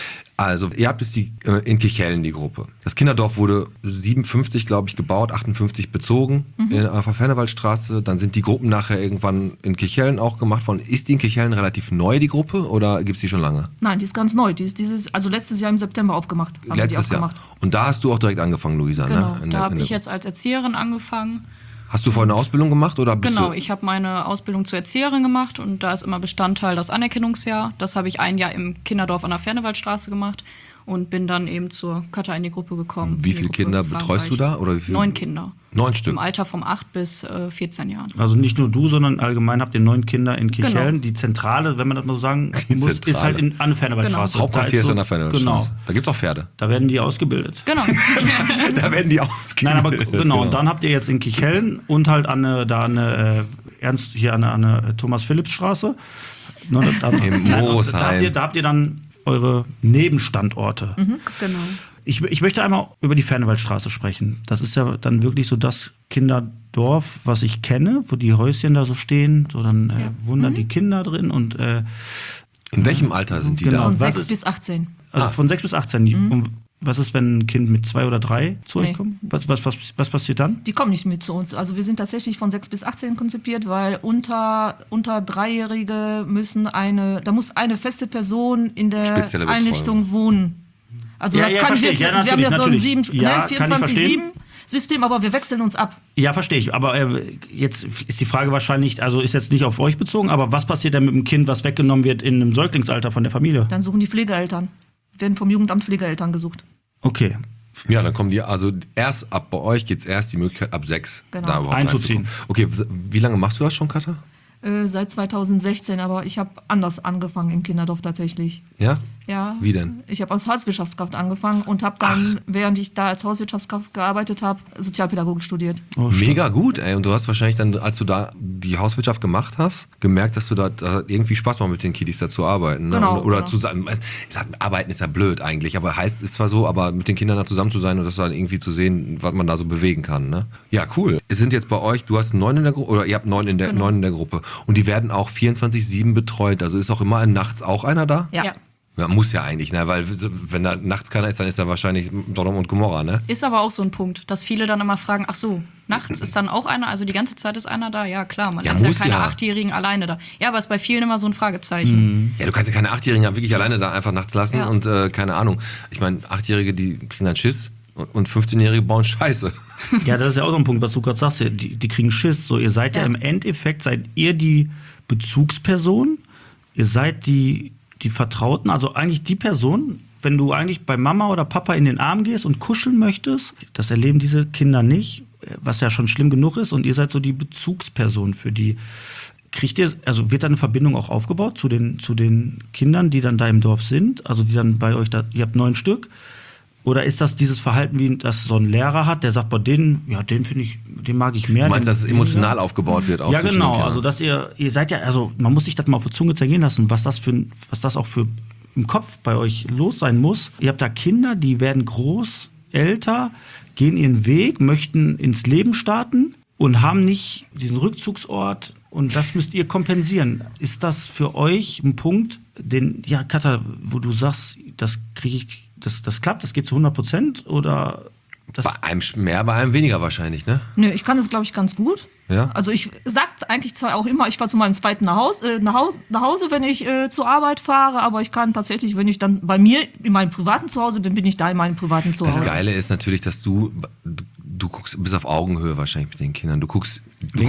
also, ihr habt jetzt in Kirchhellen die Gruppe. Das Kinderdorf wurde 57, glaube ich, gebaut, 58 bezogen auf der Fernewaldstraße. Dann sind die Gruppen nachher irgendwann in Kirchhellen auch gemacht worden. Ist die in Kirchhellen relativ neu, die Gruppe, oder gibt es die schon lange? Nein, die ist ganz neu. Die ist also letztes Jahr im September aufgemacht. Haben wir die Letztes Jahr. aufgemacht. Und da hast du auch direkt angefangen, Luisa, Genau, ne? da habe ich jetzt als Erzieherin angefangen. Hast du vorher eine Ausbildung gemacht, oder bist Genau, du... ich habe meine Ausbildung zur Erzieherin gemacht und da ist immer Bestandteil das Anerkennungsjahr. Das habe ich ein Jahr im Kinderdorf an der Fernewaldstraße gemacht und bin dann eben zur Katha in die Gruppe gekommen. Wie In die viele Gruppe Kinder betreust du da? Oder wie viele? 9 Kinder. 9 Stück. Im Alter von 8 bis 14 Jahren. Also nicht nur du, sondern allgemein habt ihr 9 Kinder in Kirchhellen. Genau. Die Zentrale, wenn man das mal so sagen Die muss, ist Zentrale. halt an der Fernewaldstraße. Genau. Hauptquartier ist so- an der Fernewaldstraße. Genau, Da gibt es auch Pferde. da werden die ausgebildet. Genau. Da werden die ausgebildet. Nein, aber genau. Und dann habt ihr jetzt in Kirchhellen und halt an der Thomas-Philipps-Straße. Ne, In Moosheim. da habt ihr dann eure Nebenstandorte. Genau. Ich möchte einmal über die Fernewaldstraße sprechen. Das ist ja dann wirklich so das Kinderdorf, was ich kenne, wo die Häuschen da so stehen. So dann wohnen da die Kinder drin und In welchem Alter sind die Genau. da? Von Was 6 ist- bis 18. also von 6 bis 18. Und was ist, wenn ein Kind mit 2 oder 3 zu euch Nee. kommt? Was passiert dann? Die kommen nicht mit zu uns. Also wir sind tatsächlich von 6 bis 18 konzipiert, weil unter 3-Jährige da muss eine feste Person in der Spezielle Betreuung. Einrichtung wohnen. Also Ja, das ja, kann verstehe ich. Ja, wir haben ja natürlich, so ein natürlich. 7, Ja, kann ich 24/7 System, aber wir wechseln uns ab. Ja, verstehe ich. Aber jetzt ist die Frage wahrscheinlich, also ist jetzt nicht auf euch bezogen, aber was passiert denn mit dem Kind, was weggenommen wird in einem Säuglingsalter von der Familie? Dann suchen die Pflegeeltern. Werden vom Jugendamt Pflegeeltern gesucht. Okay. Ja, dann kommen die, also erst ab bei euch gibt es erst die Möglichkeit, ab 6 Genau. da überhaupt Einzuziehen. Okay, wie lange machst du das schon, Katha? Seit 2016, aber ich habe anders angefangen im Kinderdorf tatsächlich. Ja? Ja. Wie denn? Ich habe als Hauswirtschaftskraft angefangen und habe dann, während ich da als Hauswirtschaftskraft gearbeitet habe, Sozialpädagogik studiert. Oh, Mega gut, ey. Und du hast wahrscheinlich dann, als du da die Hauswirtschaft gemacht hast, gemerkt, dass du da irgendwie Spaß macht, mit den Kiddies da zu arbeiten. Ne? Genau, Oder genau. zu sagen, arbeiten ist ja blöd eigentlich, aber heißt es zwar so, aber mit den Kindern da zusammen zu sein und das dann irgendwie zu sehen, was man da so bewegen kann. Ne? Ja, cool. Es sind jetzt bei euch, du hast 9 in der Gruppe, oder ihr habt 9 in der, 9 in der Gruppe. Und die werden auch 24/7 betreut. Also ist auch immer nachts auch einer da? Ja. Ja, muss ja eigentlich, ne? Weil wenn da nachts keiner ist, dann ist da wahrscheinlich Sodom und Gomorra, ne? Ist aber auch so ein Punkt, dass viele dann immer fragen, ach so, nachts ist dann auch einer, also die ganze Zeit ist einer da? Ja, klar, man Ja, lässt ja muss keine ja. 8-Jährigen alleine da. Ja, aber ist bei vielen immer so ein Fragezeichen. Ja, du kannst ja keine 8-Jährigen ja wirklich alleine da einfach nachts lassen Ja. und keine Ahnung. Ich meine, 8-Jährige, die kriegen dann Schiss und 15-Jährige bauen Scheiße. Ja, das ist ja auch so ein Punkt, was du gerade sagst. Die kriegen Schiss. So, ihr seid ja im Endeffekt, seid ihr die Bezugsperson, ihr seid die Vertrauten, also eigentlich die Person, wenn du eigentlich bei Mama oder Papa in den Arm gehst und kuscheln möchtest, das erleben diese Kinder nicht, was ja schon schlimm genug ist, und ihr seid so die Bezugsperson für die. Kriegt ihr, also wird da eine Verbindung auch aufgebaut zu den Kindern, die dann da im Dorf sind, also die dann bei euch da, ihr habt 9 Stück? Oder ist das dieses Verhalten, wie das so ein Lehrer hat, der sagt, boah, den finde ich, den mag ich mehr. Du meinst, den dass es emotional aufgebaut wird auch Ja, zwischen den genau. Kindern? Also, dass ihr seid ja, also man muss sich das mal auf die Zunge zergehen lassen, was das auch für im Kopf bei euch los sein muss. Ihr habt da Kinder, die werden groß, älter, gehen ihren Weg, möchten ins Leben starten und haben nicht diesen Rückzugsort, und das müsst ihr kompensieren. Ist das für euch ein Punkt, den, ja, Katha, wo du sagst, das kriege ich das klappt, das geht zu 100% oder das? Bei einem mehr, bei einem weniger wahrscheinlich, ne? Nö, ich kann das, glaube ich, ganz gut. Ja? Also ich sag eigentlich zwar auch immer, ich fahre zu meinem zweiten nach Hause, wenn ich zur Arbeit fahre, aber ich kann tatsächlich, wenn ich dann bei mir in meinem privaten Zuhause bin, bin ich da in meinem privaten Zuhause. Das Geile ist natürlich, dass du guckst bis auf Augenhöhe wahrscheinlich mit den Kindern. Du guckst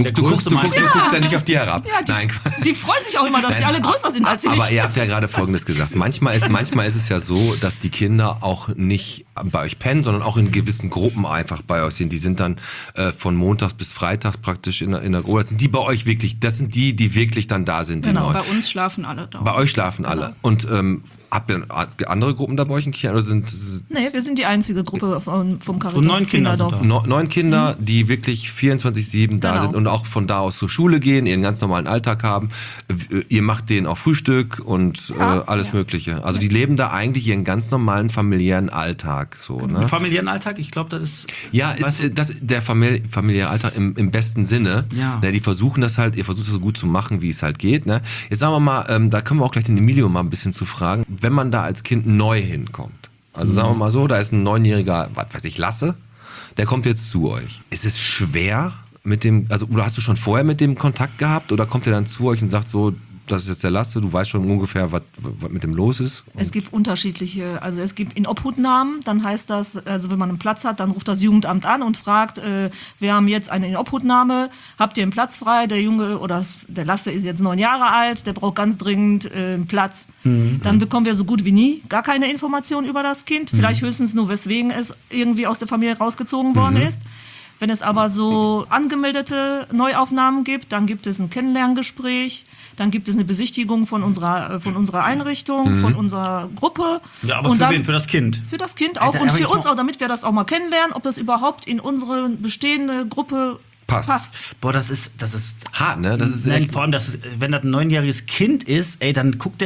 ja nicht auf die herab. Ja, Nein, die freuen sich auch immer, dass die alle größer sind als ich. aber ihr habt ja gerade Folgendes gesagt. Manchmal ist es ja so, dass die Kinder auch nicht bei euch pennen, sondern auch in gewissen Gruppen einfach bei euch sind. Die sind dann von Montags bis Freitags praktisch in der Gruppe. Das sind die bei euch wirklich, das sind die wirklich dann da sind. Genau. Bei uns schlafen alle da. Bei euch schlafen alle. Und habt ihr andere Gruppen da bei euch in Kirchen? Oder Nee, wir sind die einzige Gruppe vom Caritas Und 9 Kinder sind Kinderdorf. da. 9 Kinder, die wirklich 24/7 da Genau. sind und auch von da aus zur Schule gehen, ihren ganz normalen Alltag haben. Ihr macht denen auch Frühstück und alles Mögliche. Also die leben da eigentlich ihren ganz normalen familiären Alltag. So, ne? Familiären Alltag, ich glaube, das ist... Ja, ist der familiäre Alltag im besten Sinne. Ja. Ne, die versuchen das halt, ihr versucht das so gut zu machen, wie es halt geht. Ne? Jetzt sagen wir mal, da können wir auch gleich den Emilio mal ein bisschen zu fragen, wenn man da als Kind neu hinkommt. Also sagen wir mal so, da ist ein 9-jähriger, was weiß ich, Lasse, der kommt jetzt zu euch. Ist es schwer mit dem, also oder hast du schon vorher mit dem Kontakt gehabt oder kommt er dann zu euch und sagt so, das ist jetzt der Lasse, du weißt schon ungefähr, was mit dem los ist? Es gibt unterschiedliche, also es gibt in Obhutnahmen, dann heißt das, also wenn man einen Platz hat, dann ruft das Jugendamt an und fragt, wir haben jetzt eine Inobhutnahme, habt ihr einen Platz frei? Der Junge oder der Lasse ist jetzt 9 Jahre alt, der braucht ganz dringend einen Platz. Dann bekommen wir so gut wie nie gar keine Information über das Kind, vielleicht höchstens nur, weswegen es irgendwie aus der Familie rausgezogen worden ist. Wenn es aber so angemeldete Neuaufnahmen gibt, dann gibt es ein Kennenlerngespräch, dann gibt es eine Besichtigung von unserer Einrichtung, von unserer Gruppe. Ja, aber und für dann, wen? Für das Kind? Für das Kind auch Aber und für jetzt uns noch- auch, damit wir das auch mal kennenlernen, ob das überhaupt in unsere bestehende Gruppe passt. Boah, das ist Hart, ne? Das ist Nein, echt. vor allem, wenn das ein 9-jähriges Kind ist, ey, dann guckt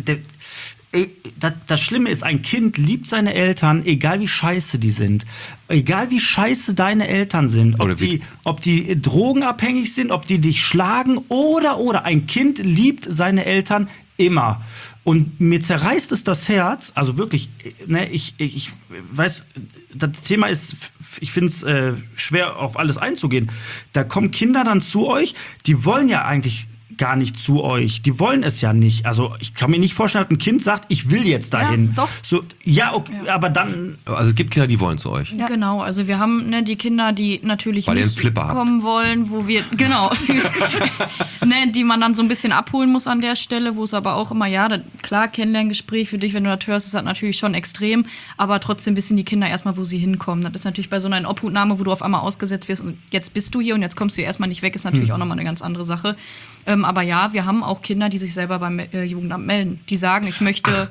das Schlimme ist, ein Kind liebt seine Eltern, egal wie scheiße die sind. Egal wie scheiße deine Eltern sind. Ob die drogenabhängig sind, ob die dich schlagen oder. Ein Kind liebt seine Eltern immer. Und mir zerreißt es das Herz, also wirklich, ne, ich weiß, das Thema ist, ich finde es schwer, auf alles einzugehen. Da kommen Kinder dann zu euch, die wollen ja eigentlich gar nicht zu euch. Die wollen es ja nicht. Also ich kann mir nicht vorstellen, dass ein Kind sagt, ich will jetzt dahin. Ja, doch. So, ja, okay, aber dann... Also es gibt Kinder, die wollen zu euch. Ja. Genau, also wir haben die Kinder, die natürlich Weil ihr einen nicht Flipper habt. kommen wollen, wo wir, genau, die man dann so ein bisschen abholen muss an der Stelle, wo es aber auch immer, klar, Kennenlerngespräch für dich, wenn du das hörst, ist das natürlich schon extrem, aber trotzdem wissen die Kinder erstmal, wo sie hinkommen. Das ist natürlich bei so einer Obhutnahme, wo du auf einmal ausgesetzt wirst und jetzt bist du hier und jetzt kommst du erstmal nicht weg, ist natürlich auch nochmal eine ganz andere Sache. Aber ja, wir haben auch Kinder, die sich selber beim Jugendamt melden. Die sagen, ich möchte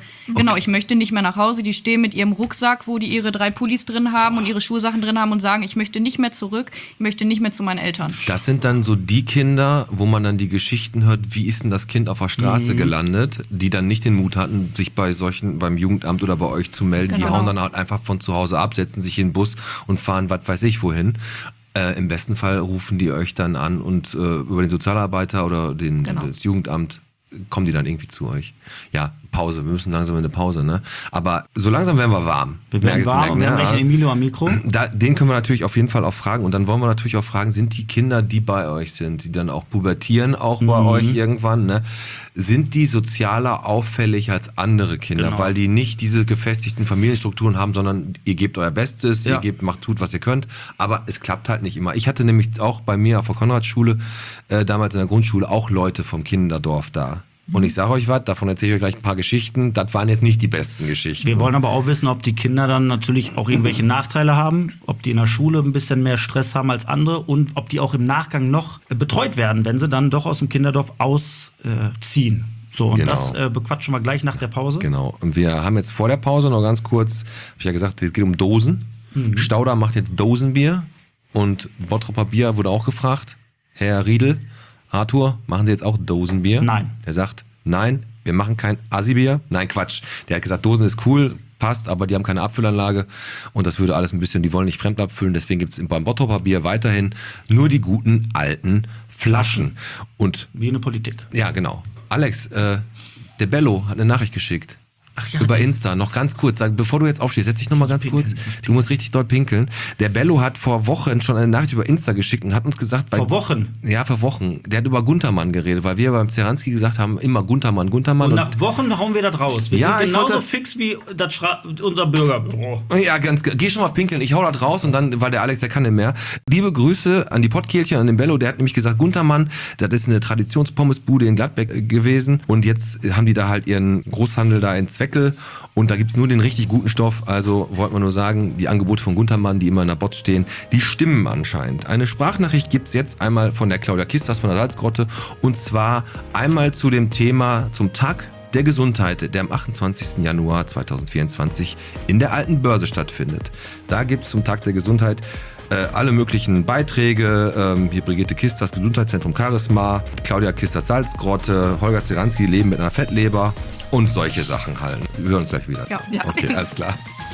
nicht mehr nach Hause. Die stehen mit ihrem Rucksack, wo die ihre 3 Pullis drin haben und ihre Schulsachen drin haben und sagen, ich möchte nicht mehr zurück, ich möchte nicht mehr zu meinen Eltern. Das sind dann so die Kinder, wo man dann die Geschichten hört, wie ist denn das Kind auf der Straße gelandet, die dann nicht den Mut hatten, sich beim Jugendamt oder bei euch zu melden. Die Genau. hauen dann halt einfach von zu Hause ab, setzen sich in den Bus und fahren was weiß ich wohin. Im besten Fall rufen die euch dann an und über den Sozialarbeiter oder das Jugendamt kommen die dann irgendwie zu euch. Ja, Pause, wir müssen langsam in eine Pause, ne? Aber so langsam werden wir warm. Wir werden warm und wir haben gleich einen Emilio am Mikro. Den können wir natürlich auf jeden Fall auch fragen. Und dann wollen wir natürlich auch fragen, sind die Kinder, die bei euch sind, die dann auch pubertieren, auch bei euch irgendwann, ne? Sind die sozialer auffällig als andere Kinder? Genau. Weil die nicht diese gefestigten Familienstrukturen haben, sondern ihr gebt euer Bestes, Ja. tut, was ihr könnt. Aber es klappt halt nicht immer. Ich hatte nämlich auch bei mir auf der Konradschule, damals in der Grundschule, auch Leute vom Kinderdorf da. Und ich sage euch was, davon erzähle ich euch gleich ein paar Geschichten. Das waren jetzt nicht die besten Geschichten. Wir wollen aber auch wissen, ob die Kinder dann natürlich auch irgendwelche Nachteile haben, ob die in der Schule ein bisschen mehr Stress haben als andere und ob die auch im Nachgang noch betreut werden, wenn sie dann doch aus dem Kinderdorf ausziehen. So, und Genau. das bequatschen wir gleich nach der Pause. Genau. Und wir haben jetzt vor der Pause noch ganz kurz, habe ich ja gesagt, es geht um Dosen. Stauder macht jetzt Dosenbier und Bottroper Bier wurde auch gefragt. Herr Riedel, Arthur, machen Sie jetzt auch Dosenbier? Nein. Der sagt, nein, wir machen kein Assi-Bier. Nein, Quatsch. Der hat gesagt, Dosen ist cool, passt, aber die haben keine Abfüllanlage und das würde alles ein bisschen, die wollen nicht fremd abfüllen, deswegen gibt es beim Bottroper Bier weiterhin nur die guten alten Flaschen. Und Wie eine Politik. ja, genau. Alex, der Bello hat eine Nachricht geschickt. über Insta, noch ganz kurz, bevor du jetzt aufstehst, setz dich noch mal ganz kurz. Du musst richtig dort pinkeln. Der Bello hat vor Wochen schon eine Nachricht über Insta geschickt und hat uns gesagt... Vor Wochen? Ja, vor Wochen. Der hat über Guntermann geredet, weil wir beim Zeranski gesagt haben, immer Guntermann. Und nach Wochen hauen wir das raus. Wir sind genauso fix wie unser Bürgerbüro. Ja, geh schon mal pinkeln. Ich hau das raus und dann, weil der Alex, der kann nicht mehr. Liebe Grüße an die Pottkehlchen, an den Bello. Der hat nämlich gesagt, Guntermann, das ist eine Traditionspommesbude in Gladbeck gewesen. Und jetzt haben die da halt ihren Großhandel da in Zweckel. Und da gibt's nur den richtig guten Stoff. Also wollte man nur sagen, die Angebote von Guntermann, die immer in der Box stehen, die stimmen anscheinend. Eine Sprachnachricht gibt's jetzt einmal von der Claudia Kistas von der Salzgrotte. Und zwar einmal zu dem Thema, zum Tag der Gesundheit, der am 28. Januar 2024 in der Alten Börse stattfindet. Da gibt's zum Tag der Gesundheit alle möglichen Beiträge, hier Brigitte Kistas Gesundheitszentrum Charisma, Claudia Kistas Salzgrotte, Holger Zeranski Leben mit einer Fettleber und solche Sachen halt. Wir hören uns gleich wieder. Ja. Okay, alles klar.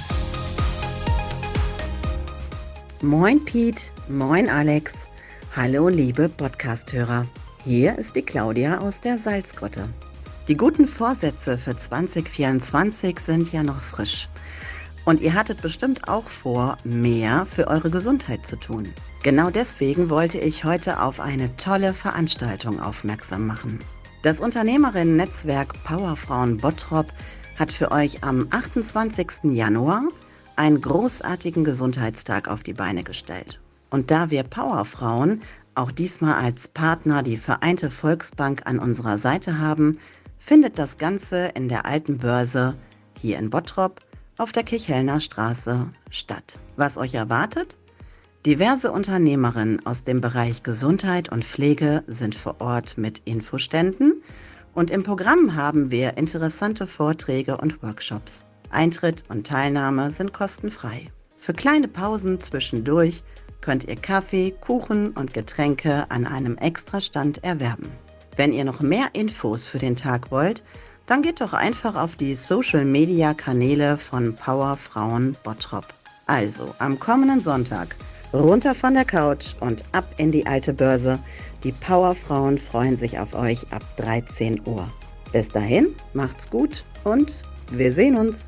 Moin Piet, moin Alex, hallo liebe Podcast-Hörer. Hier ist die Claudia aus der Salzgrotte. Die guten Vorsätze für 2024 sind ja noch frisch. Und ihr hattet bestimmt auch vor, mehr für eure Gesundheit zu tun. Genau deswegen wollte ich heute auf eine tolle Veranstaltung aufmerksam machen. Das Unternehmerinnen-Netzwerk Powerfrauen Bottrop hat für euch am 28. Januar einen großartigen Gesundheitstag auf die Beine gestellt. Und da wir Powerfrauen auch diesmal als Partner die Vereinte Volksbank an unserer Seite haben, findet das Ganze in der Alten Börse hier in Bottrop auf der Kirchhellner Straße statt. Was euch erwartet? Diverse Unternehmerinnen aus dem Bereich Gesundheit und Pflege sind vor Ort mit Infoständen und im Programm haben wir interessante Vorträge und Workshops. Eintritt und Teilnahme sind kostenfrei. Für kleine Pausen zwischendurch könnt ihr Kaffee, Kuchen und Getränke an einem Extrastand erwerben. Wenn ihr noch mehr Infos für den Tag wollt, dann geht doch einfach auf die Social-Media-Kanäle von Powerfrauen Bottrop. Also am kommenden Sonntag runter von der Couch und ab in die Alte Börse. Die Powerfrauen freuen sich auf euch ab 13 Uhr. Bis dahin, macht's gut und wir sehen uns.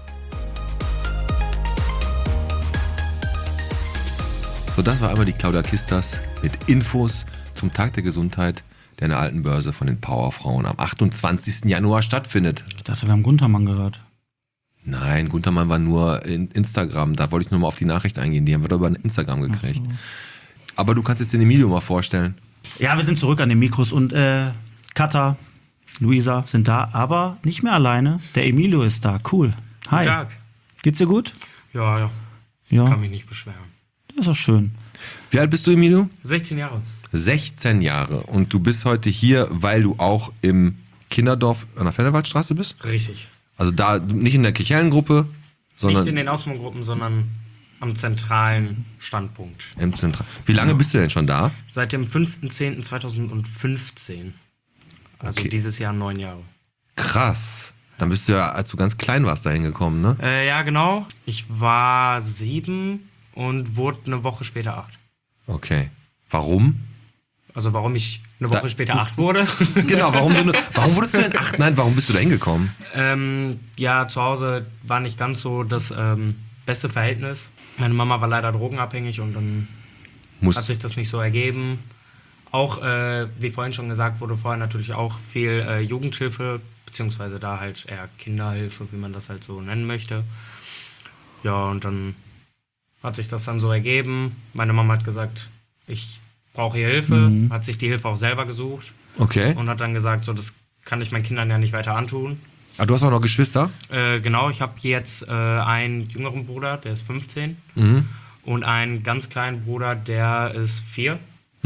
So, das war einmal die Claudia Kistas mit Infos zum Tag der Gesundheit, der in der Alten Börse von den Powerfrauen am 28. Januar stattfindet. Ich dachte, wir haben Guntermann gehört. Nein, Guntermann war nur in Instagram. Da wollte ich nur mal auf die Nachricht eingehen. Die haben wir doch über Instagram gekriegt. So. Aber du kannst jetzt den Emilio mal vorstellen. Ja, wir sind zurück an den Mikros und Katha, Luisa sind da, aber nicht mehr alleine. Der Emilio ist da. Cool. Hi. Guten Tag. Geht's dir gut? Ja. Kann mich nicht beschweren. Das ist doch schön. Wie alt bist du, Emilio? 16 Jahre. 16 Jahre. Und du bist heute hier, weil du auch im Kinderdorf an der Fennewaldstraße bist? Richtig. Also da nicht in der Kirchhellengruppe, sondern... Nicht in den Ausbaugruppen, sondern am zentralen Standpunkt. Im Zentral. Wie lange bist du denn schon da? Seit dem 5.10.2015. Also Okay. dieses Jahr 9 Jahre. Krass. Dann bist du ja, als du ganz klein warst, da hingekommen, ne? Ja, genau. Ich war 7 und wurde eine Woche später 8. Okay. Warum? Also warum ich eine Woche später 8 wurde. Genau, warum wurdest du denn 8? Nein, warum bist du da hingekommen? Ja, zu Hause war nicht ganz so das beste Verhältnis. Meine Mama war leider drogenabhängig und dann hat sich das nicht so ergeben. Auch, wie vorhin schon gesagt wurde, vorher natürlich auch viel Jugendhilfe, beziehungsweise da halt eher Kinderhilfe, wie man das halt so nennen möchte. Ja, und dann hat sich das dann so ergeben. Meine Mama hat gesagt, ich brauche hier Hilfe, hat sich die Hilfe auch selber gesucht. Okay. Und hat dann gesagt, so, das kann ich meinen Kindern ja nicht weiter antun. Ah, du hast auch noch Geschwister? Genau, ich habe jetzt einen jüngeren Bruder, der ist 15. Und einen ganz kleinen Bruder, der ist 4.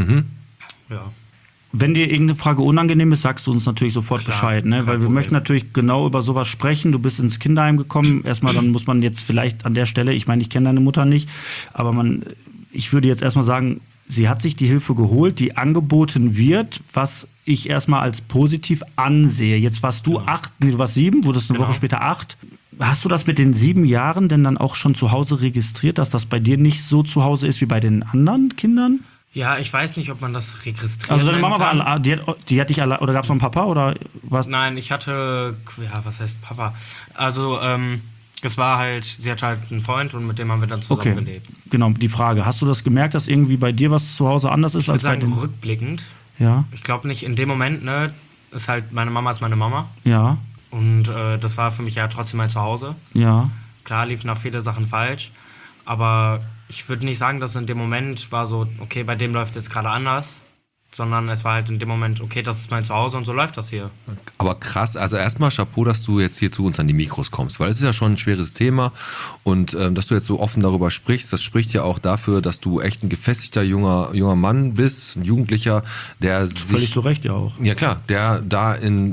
Ja. Wenn dir irgendeine Frage unangenehm ist, sagst du uns natürlich sofort Bescheid, ne? Weil wir möchten natürlich genau über sowas sprechen. Du bist ins Kinderheim gekommen. Erstmal, dann muss man jetzt vielleicht an der Stelle, ich meine, ich kenne deine Mutter nicht, aber ich würde jetzt erstmal sagen, sie hat sich die Hilfe geholt, die angeboten wird, was ich erstmal als positiv ansehe. Jetzt warst du 8, nee, du warst 7, wurdest eine Woche später 8. Hast du das mit den 7 Jahren denn dann auch schon zu Hause registriert, dass das bei dir nicht so zu Hause ist wie bei den anderen Kindern? Ja, ich weiß nicht, ob man das registriert. Also deine Mama war, die hat dich allein, oder gab es noch einen Papa oder was? Nein, ich hatte, ja, was heißt Papa? Also, es war halt, sie hatte halt einen Freund und mit dem haben wir dann zusammen gelebt. Genau, die Frage. Hast du das gemerkt, dass irgendwie bei dir was zu Hause anders ist? Ich würde sagen, rückblickend. Ja. Ich glaube nicht, in dem Moment, ne, ist halt, meine Mama ist meine Mama. Ja. Und das war für mich ja trotzdem mein Zuhause. Ja. Klar liefen noch viele Sachen falsch, aber ich würde nicht sagen, dass in dem Moment war so, okay, bei dem läuft es gerade anders, sondern es war halt in dem Moment, okay, das ist mein Zuhause und so läuft das hier. Aber krass, also erstmal Chapeau, dass du jetzt hier zu uns an die Mikros kommst, weil es ist ja schon ein schweres Thema und dass du jetzt so offen darüber sprichst, das spricht ja auch dafür, dass du echt ein gefestigter junger Mann bist, ein Jugendlicher, der sich... Völlig zu Recht ja auch. Ja klar, der da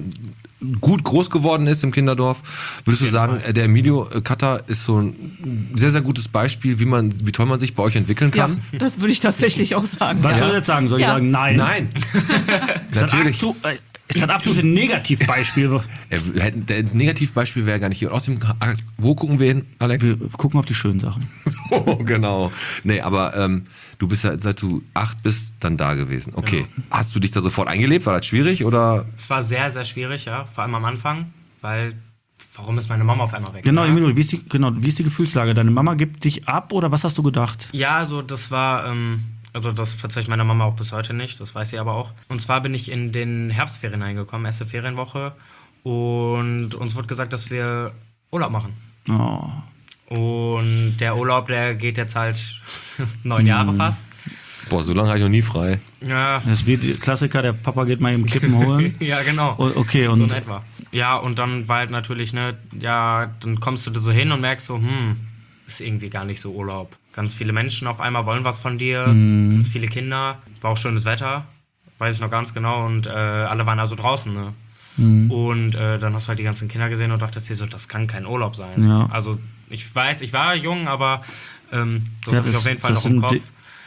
gut groß geworden ist im Kinderdorf. Würdest du sagen, der Emilio Katter ist so ein sehr, sehr gutes Beispiel, wie toll man sich bei euch entwickeln kann? Ja, das würde ich tatsächlich auch sagen. Was soll ich jetzt sagen? Soll ich sagen, nein? Nein. Natürlich. Ist das absolut ein Negativbeispiel? Der Negativbeispiel wäre gar nicht hier. Und außerdem, wo gucken wir hin, Alex? Wir gucken auf die schönen Sachen. So, genau. Nee, aber du bist ja, seit du 8 bist, dann da gewesen. Okay. Ja. Hast du dich da sofort eingelebt? War das schwierig, oder? Es war sehr, sehr schwierig, ja. Vor allem am Anfang, weil warum ist meine Mama auf einmal weg? Genau, Emilio, wie ist die Gefühlslage? Deine Mama gibt dich ab oder was hast du gedacht? Ja, also das war... Also das verzeiht meiner Mama auch bis heute nicht, das weiß sie aber auch. Und zwar bin ich in den Herbstferien eingekommen, erste Ferienwoche. Und uns wurde gesagt, dass wir Urlaub machen. Oh. Und der Urlaub, der geht jetzt halt 9 Jahre fast. Boah, so lange habe ich noch nie frei. Ja. Das ist wie die Klassiker, der Papa geht mal im Kippen holen. Ja, genau. Okay, und so in etwa. Ja, und dann war halt natürlich, ne, ja, dann kommst du da so hin und merkst so, ist irgendwie gar nicht so Urlaub. Ganz viele Menschen auf einmal wollen was von dir, ganz viele Kinder. War auch schönes Wetter, weiß ich noch ganz genau. Und alle waren also draußen. Ne? Und dann hast du halt die ganzen Kinder gesehen und dachtest dir so, das kann kein Urlaub sein. Ja. Also ich weiß, ich war jung, aber das habe ich auf jeden Fall noch im Kopf.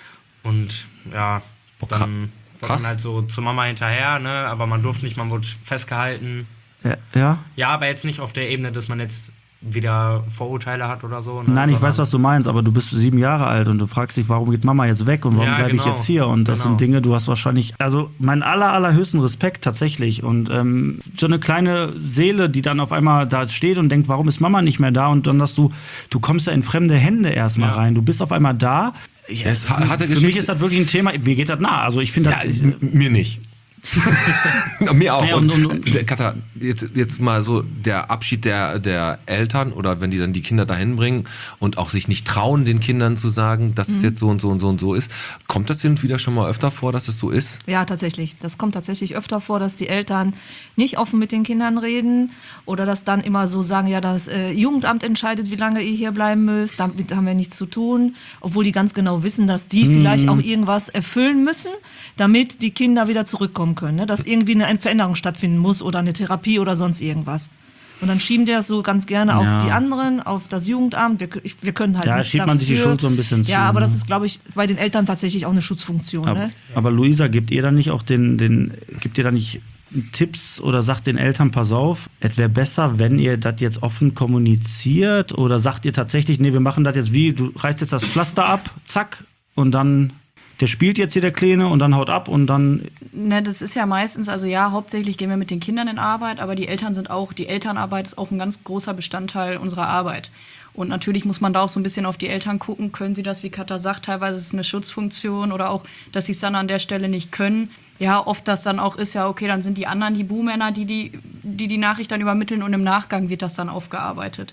Und ja, dann war man halt so zur Mama hinterher, ne? Aber man durfte nicht, man wurde festgehalten. Ja? Ja, aber jetzt nicht auf der Ebene, dass man jetzt wieder Vorurteile hat oder so. Ne? Nein, ich weiß, was du meinst, aber du bist 7 Jahre alt und du fragst dich, warum geht Mama jetzt weg und warum bleibe ich jetzt hier? Und das sind Dinge, du hast wahrscheinlich, also meinen allerhöchsten Respekt tatsächlich und so eine kleine Seele, die dann auf einmal da steht und denkt, warum ist Mama nicht mehr da? Und dann, dass du kommst ja in fremde Hände erstmal rein, du bist auf einmal da. Ja, für mich ist das wirklich ein Thema, mir geht das nah, also ich finde das... Mir nicht. Mir auch. Ja, Katha, jetzt mal so der Abschied der Eltern oder wenn die dann die Kinder dahin bringen und auch sich nicht trauen, den Kindern zu sagen, dass es jetzt so und so und so und so ist. Kommt das hin und wieder schon mal öfter vor, dass es so ist? Ja, tatsächlich. Das kommt tatsächlich öfter vor, dass die Eltern nicht offen mit den Kindern reden oder dass dann immer so sagen, ja, das Jugendamt entscheidet, wie lange ihr hier bleiben müsst, damit haben wir nichts zu tun, obwohl die ganz genau wissen, dass die vielleicht auch irgendwas erfüllen müssen, damit die Kinder wieder zurückkommen können, ne? Dass irgendwie eine Veränderung stattfinden muss oder eine Therapie oder sonst irgendwas. Und dann schieben die das so ganz gerne auf die anderen, auf das Jugendamt. Wir können halt nichts schiebt man sich die Schuld so ein bisschen zu. Ja, aber das ist, glaube ich, bei den Eltern tatsächlich auch eine Schutzfunktion. Aber Luisa, gebt ihr dann nicht auch gebt ihr dann nicht Tipps oder sagt den Eltern, pass auf, es wäre besser, wenn ihr das jetzt offen kommuniziert oder sagt ihr tatsächlich, nee, wir machen das jetzt du reißt jetzt das Pflaster ab, zack, und dann... Der spielt jetzt hier, der Kleine, und dann haut ab und dann... Ne, das ist ja meistens, also ja, hauptsächlich gehen wir mit den Kindern in Arbeit, aber die Elternarbeit ist auch ein ganz großer Bestandteil unserer Arbeit. Und natürlich muss man da auch so ein bisschen auf die Eltern gucken, können sie das, wie Katha sagt, teilweise ist es eine Schutzfunktion oder auch, dass sie es dann an der Stelle nicht können. Ja, oft das dann auch ist, ja okay, dann sind die anderen die Buhmänner, die Nachricht dann übermitteln und im Nachgang wird das dann aufgearbeitet.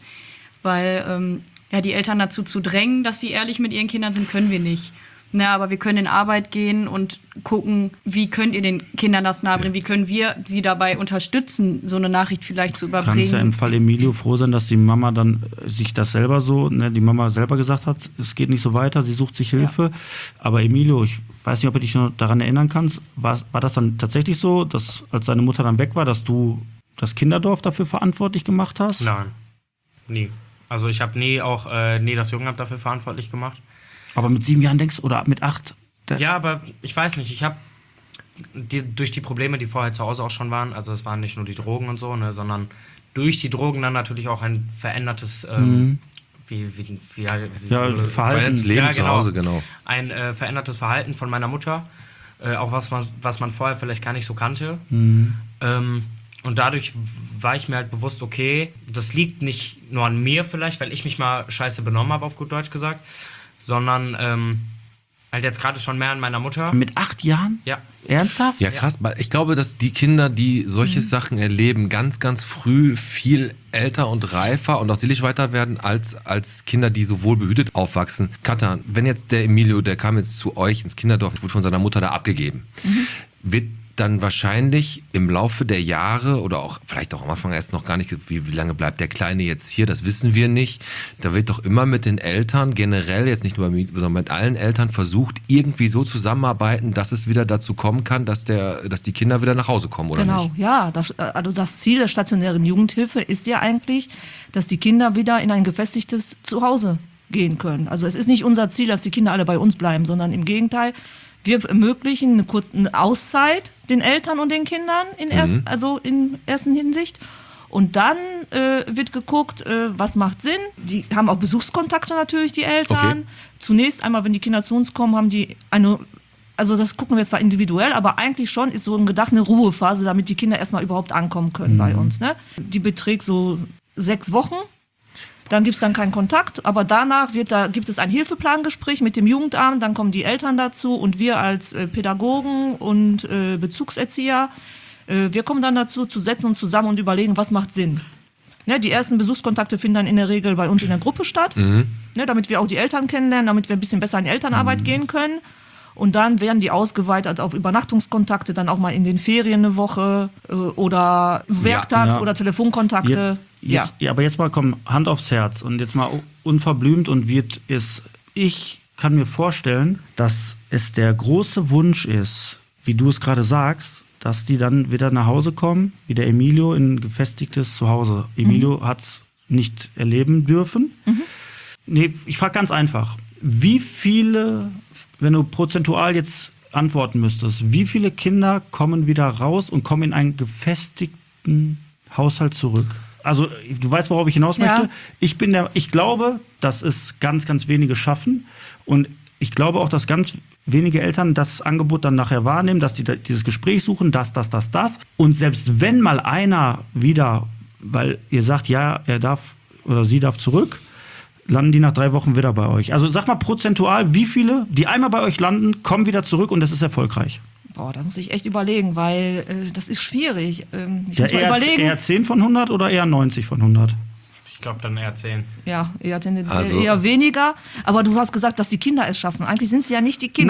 Weil die Eltern dazu zu drängen, dass sie ehrlich mit ihren Kindern sind, können wir nicht. Na, aber wir können in Arbeit gehen und gucken, wie könnt ihr den Kindern das nahebringen, wie können wir sie dabei unterstützen, so eine Nachricht vielleicht zu überbringen. Kannst ja im Fall Emilio froh sein, dass die Mama dann sich das selber die Mama selber gesagt hat, es geht nicht so weiter, sie sucht sich Hilfe. Ja. Aber Emilio, ich weiß nicht, ob du dich noch daran erinnern kannst, war das dann tatsächlich so, dass als deine Mutter dann weg war, dass du das Kinderdorf dafür verantwortlich gemacht hast? Nein, nie. Also ich habe nie das Jugendamt dafür verantwortlich gemacht. Aber mit 7 Jahren denkst du, oder mit 8? Ja, aber ich weiß nicht, ich habe durch die Probleme, die vorher zu Hause auch schon waren, also es waren nicht nur die Drogen und so, ne, sondern durch die Drogen dann natürlich auch ein verändertes Verhalten. Leben zu Hause, genau. Ein verändertes Verhalten von meiner Mutter, auch was man vorher vielleicht gar nicht so kannte. Und dadurch war ich mir halt bewusst, okay, das liegt nicht nur an mir vielleicht, weil ich mich mal scheiße benommen habe, auf gut Deutsch gesagt, sondern halt jetzt gerade schon mehr an meiner Mutter. Mit 8 Jahren? Ja. Ernsthaft? Ja, krass. Ich glaube, dass die Kinder, die solche Sachen erleben, ganz, ganz früh viel älter und reifer und auch seelisch weiter werden als Kinder, die so wohlbehütet aufwachsen. Katha, wenn jetzt der Emilio, der kam jetzt zu euch ins Kinderdorf, wurde von seiner Mutter da abgegeben, wird dann wahrscheinlich im Laufe der Jahre oder auch vielleicht auch am Anfang erst noch gar nicht, wie lange bleibt der Kleine jetzt hier, das wissen wir nicht. Da wird doch immer mit den Eltern, generell jetzt nicht nur sondern mit allen Eltern versucht, irgendwie so zusammenarbeiten, dass es wieder dazu kommen kann, dass die Kinder wieder nach Hause kommen, oder nicht? Genau, ja. Also das Ziel der stationären Jugendhilfe ist ja eigentlich, dass die Kinder wieder in ein gefestigtes Zuhause gehen können. Also es ist nicht unser Ziel, dass die Kinder alle bei uns bleiben, sondern im Gegenteil, wir ermöglichen eine kurze Auszeit den Eltern und den Kindern in ersten Hinsicht. Und dann wird geguckt, was macht Sinn. Die haben auch Besuchskontakte natürlich, die Eltern. Okay. Zunächst einmal, wenn die Kinder zu uns kommen, haben die also das gucken wir zwar individuell, aber eigentlich schon ist so gedacht eine Ruhephase, damit die Kinder erstmal überhaupt ankommen können bei uns. Ne? Die beträgt so 6 Wochen. Dann gibt es dann keinen Kontakt, aber danach gibt es ein Hilfeplangespräch mit dem Jugendamt, dann kommen die Eltern dazu und wir als Pädagogen und Bezugserzieher, wir kommen dann dazu, zu setzen uns zusammen und überlegen, was macht Sinn. Ne, die ersten Besuchskontakte finden dann in der Regel bei uns in der Gruppe statt, ne, damit wir auch die Eltern kennenlernen, damit wir ein bisschen besser in Elternarbeit gehen können. Und dann werden die ausgeweitet auf Übernachtungskontakte, dann auch mal in den Ferien eine Woche oder Werktags- oder Telefonkontakte. Ja, aber jetzt mal Hand aufs Herz und jetzt mal unverblümt und ich kann mir vorstellen, dass es der große Wunsch ist, wie du es gerade sagst, dass die dann wieder nach Hause kommen, wie der Emilio in ein gefestigtes Zuhause. Emilio hat es nicht erleben dürfen. Nee, ich frage ganz einfach, wie viele, wenn du prozentual jetzt antworten müsstest, wie viele Kinder kommen wieder raus und kommen in einen gefestigten Haushalt zurück? Also, du weißt, worauf ich hinaus möchte. Ich glaube, dass es ganz, ganz wenige schaffen. Und ich glaube auch, dass ganz wenige Eltern das Angebot dann nachher wahrnehmen, dass die dieses Gespräch suchen, das. Und selbst wenn mal einer wieder, weil ihr sagt, ja, er darf oder sie darf zurück, landen die nach 3 Wochen wieder bei euch. Also sag mal prozentual, wie viele, die einmal bei euch landen, kommen wieder zurück und das ist erfolgreich. Boah, da muss ich echt überlegen, weil das ist schwierig. Ich muss mal überlegen. Eher 10 von 100 oder eher 90 von 100? Ich glaube dann eher 10. Ja, eher tendenziell eher weniger. Aber du hast gesagt, dass die Kinder es schaffen. Eigentlich sind es ja nicht die Kinder.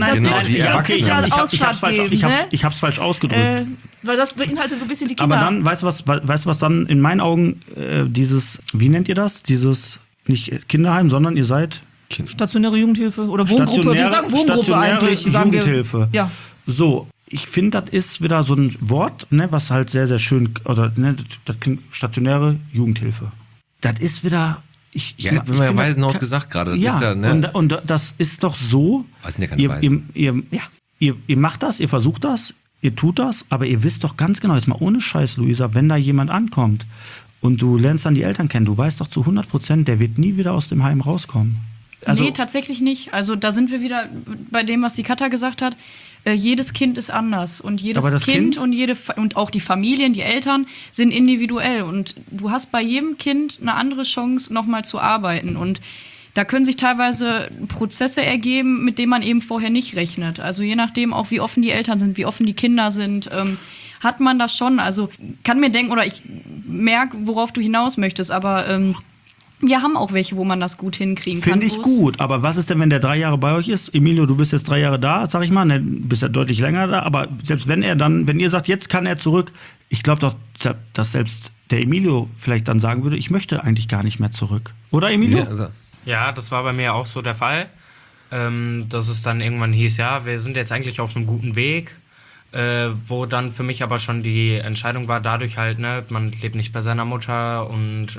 Das ist ja ausschlaggebend. Ich habe es falsch ausgedrückt. Weil das beinhaltet so ein bisschen die Kinder. Aber dann, weißt du, was dann in meinen Augen dieses, wie nennt ihr das? Dieses, nicht Kinderheim, sondern ihr seid... Stationäre Jugendhilfe oder Wohngruppe. Wir sagen Wohngruppe eigentlich. Jugendhilfe. Ja. So, ich finde, das ist wieder so ein Wort, ne, was halt sehr, sehr schön, oder ne, das klingt stationäre Jugendhilfe. Das ist wieder... wenn man ja Waisenhaus gesagt gerade. Ja, ist ja, ne? und das ist doch so, sind ja keine Waisen. ihr macht das, ihr versucht das, ihr tut das, aber ihr wisst doch ganz genau, jetzt mal ohne Scheiß, Luisa, wenn da jemand ankommt und du lernst dann die Eltern kennen, du weißt doch zu 100%, der wird nie wieder aus dem Heim rauskommen. Also, nee, tatsächlich nicht. Also da sind wir wieder bei dem, was die Katha gesagt hat. Jedes Kind ist anders und jedes Kind und auch die Familien, die Eltern sind individuell und du hast bei jedem Kind eine andere Chance, nochmal zu arbeiten und da können sich teilweise Prozesse ergeben, mit denen man eben vorher nicht rechnet. Also je nachdem auch, wie offen die Eltern sind, wie offen die Kinder sind, hat man das schon. Also kann mir denken oder ich merke, worauf du hinaus möchtest, aber wir haben auch welche, wo man das gut hinkriegen kann. Finde ich gut, aber was ist denn, wenn der 3 Jahre bei euch ist? Emilio, du bist jetzt 3 Jahre da, sag ich mal, ne, bist ja deutlich länger da, aber selbst wenn ihr sagt, jetzt kann er zurück, ich glaube doch, dass selbst der Emilio vielleicht dann sagen würde, ich möchte eigentlich gar nicht mehr zurück. Oder, Emilio? Ja, das war bei mir auch so der Fall, dass es dann irgendwann hieß, ja, wir sind jetzt eigentlich auf einem guten Weg, wo dann für mich aber schon die Entscheidung war, dadurch halt, ne, man lebt nicht bei seiner Mutter und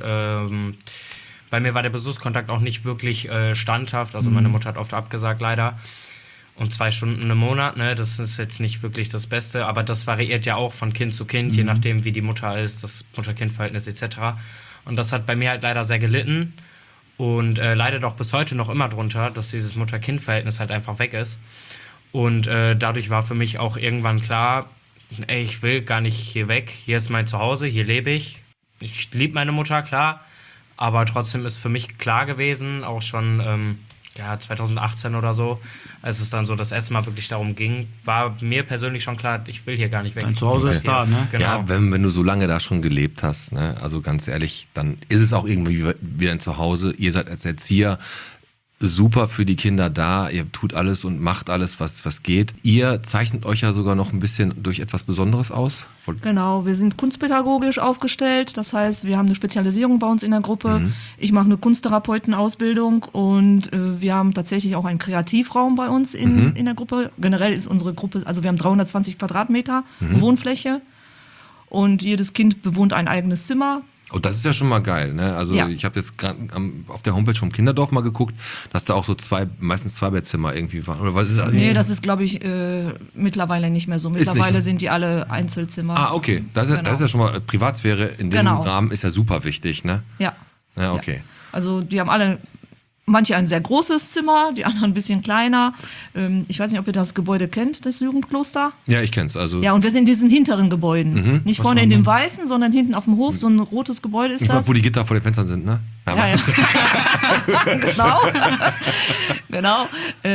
bei mir war der Besuchskontakt auch nicht wirklich standhaft. Also meine Mutter hat oft abgesagt, leider. Und 2 Stunden im Monat, ne, das ist jetzt nicht wirklich das Beste. Aber das variiert ja auch von Kind zu Kind, je nachdem, wie die Mutter ist, das Mutter-Kind-Verhältnis etc. Und das hat bei mir halt leider sehr gelitten. und leidet auch bis heute noch immer drunter, dass dieses Mutter-Kind-Verhältnis halt einfach weg ist. Und dadurch war für mich auch irgendwann klar, ey, ich will gar nicht hier weg, hier ist mein Zuhause, hier lebe ich. Ich liebe meine Mutter, klar, aber trotzdem ist für mich klar gewesen, auch schon 2018 oder so, als es dann so das erste Mal wirklich darum ging, war mir persönlich schon klar, ich will hier gar nicht weg. Dein Zuhause ist da, ne? Genau. Ja, wenn du so lange da schon gelebt hast, ne? Also ganz ehrlich, dann ist es auch irgendwie wie ein Zuhause. Ihr seid als Erzieher super für die Kinder da, ihr tut alles und macht alles, was geht. Ihr zeichnet euch ja sogar noch ein bisschen durch etwas Besonderes aus. Genau, wir sind kunstpädagogisch aufgestellt, das heißt, wir haben eine Spezialisierung bei uns in der Gruppe. Ich mache eine Kunsttherapeutenausbildung und wir haben tatsächlich auch einen Kreativraum bei uns in der Gruppe. Generell ist unsere Gruppe, also wir haben 320 Quadratmeter Wohnfläche und jedes Kind bewohnt ein eigenes Zimmer. Und das ist ja schon mal geil, ne? Also ich habe jetzt gerade auf der Homepage vom Kinderdorf mal geguckt, dass da auch so meistens Zweibettzimmer irgendwie waren. Oder was ist das? Nee, das ist, glaube ich, mittlerweile nicht mehr so. Mittlerweile sind die alle Einzelzimmer. Ah, okay. Das ist ja schon mal Privatsphäre in dem Rahmen ist ja super wichtig, ne? Ja. Ja, okay. Ja. Also die haben alle, manche ein sehr großes Zimmer, die anderen ein bisschen kleiner. Ich weiß nicht, ob ihr das Gebäude kennt, das Jugendkloster. Ja, ich kenn's. Also ja, und wir sind in diesen hinteren Gebäuden. Nicht vorne in dem Weißen, sondern hinten auf dem Hof. So ein rotes Gebäude ist das. Wo die Gitter vor den Fenstern sind, ne? Ja. Genau.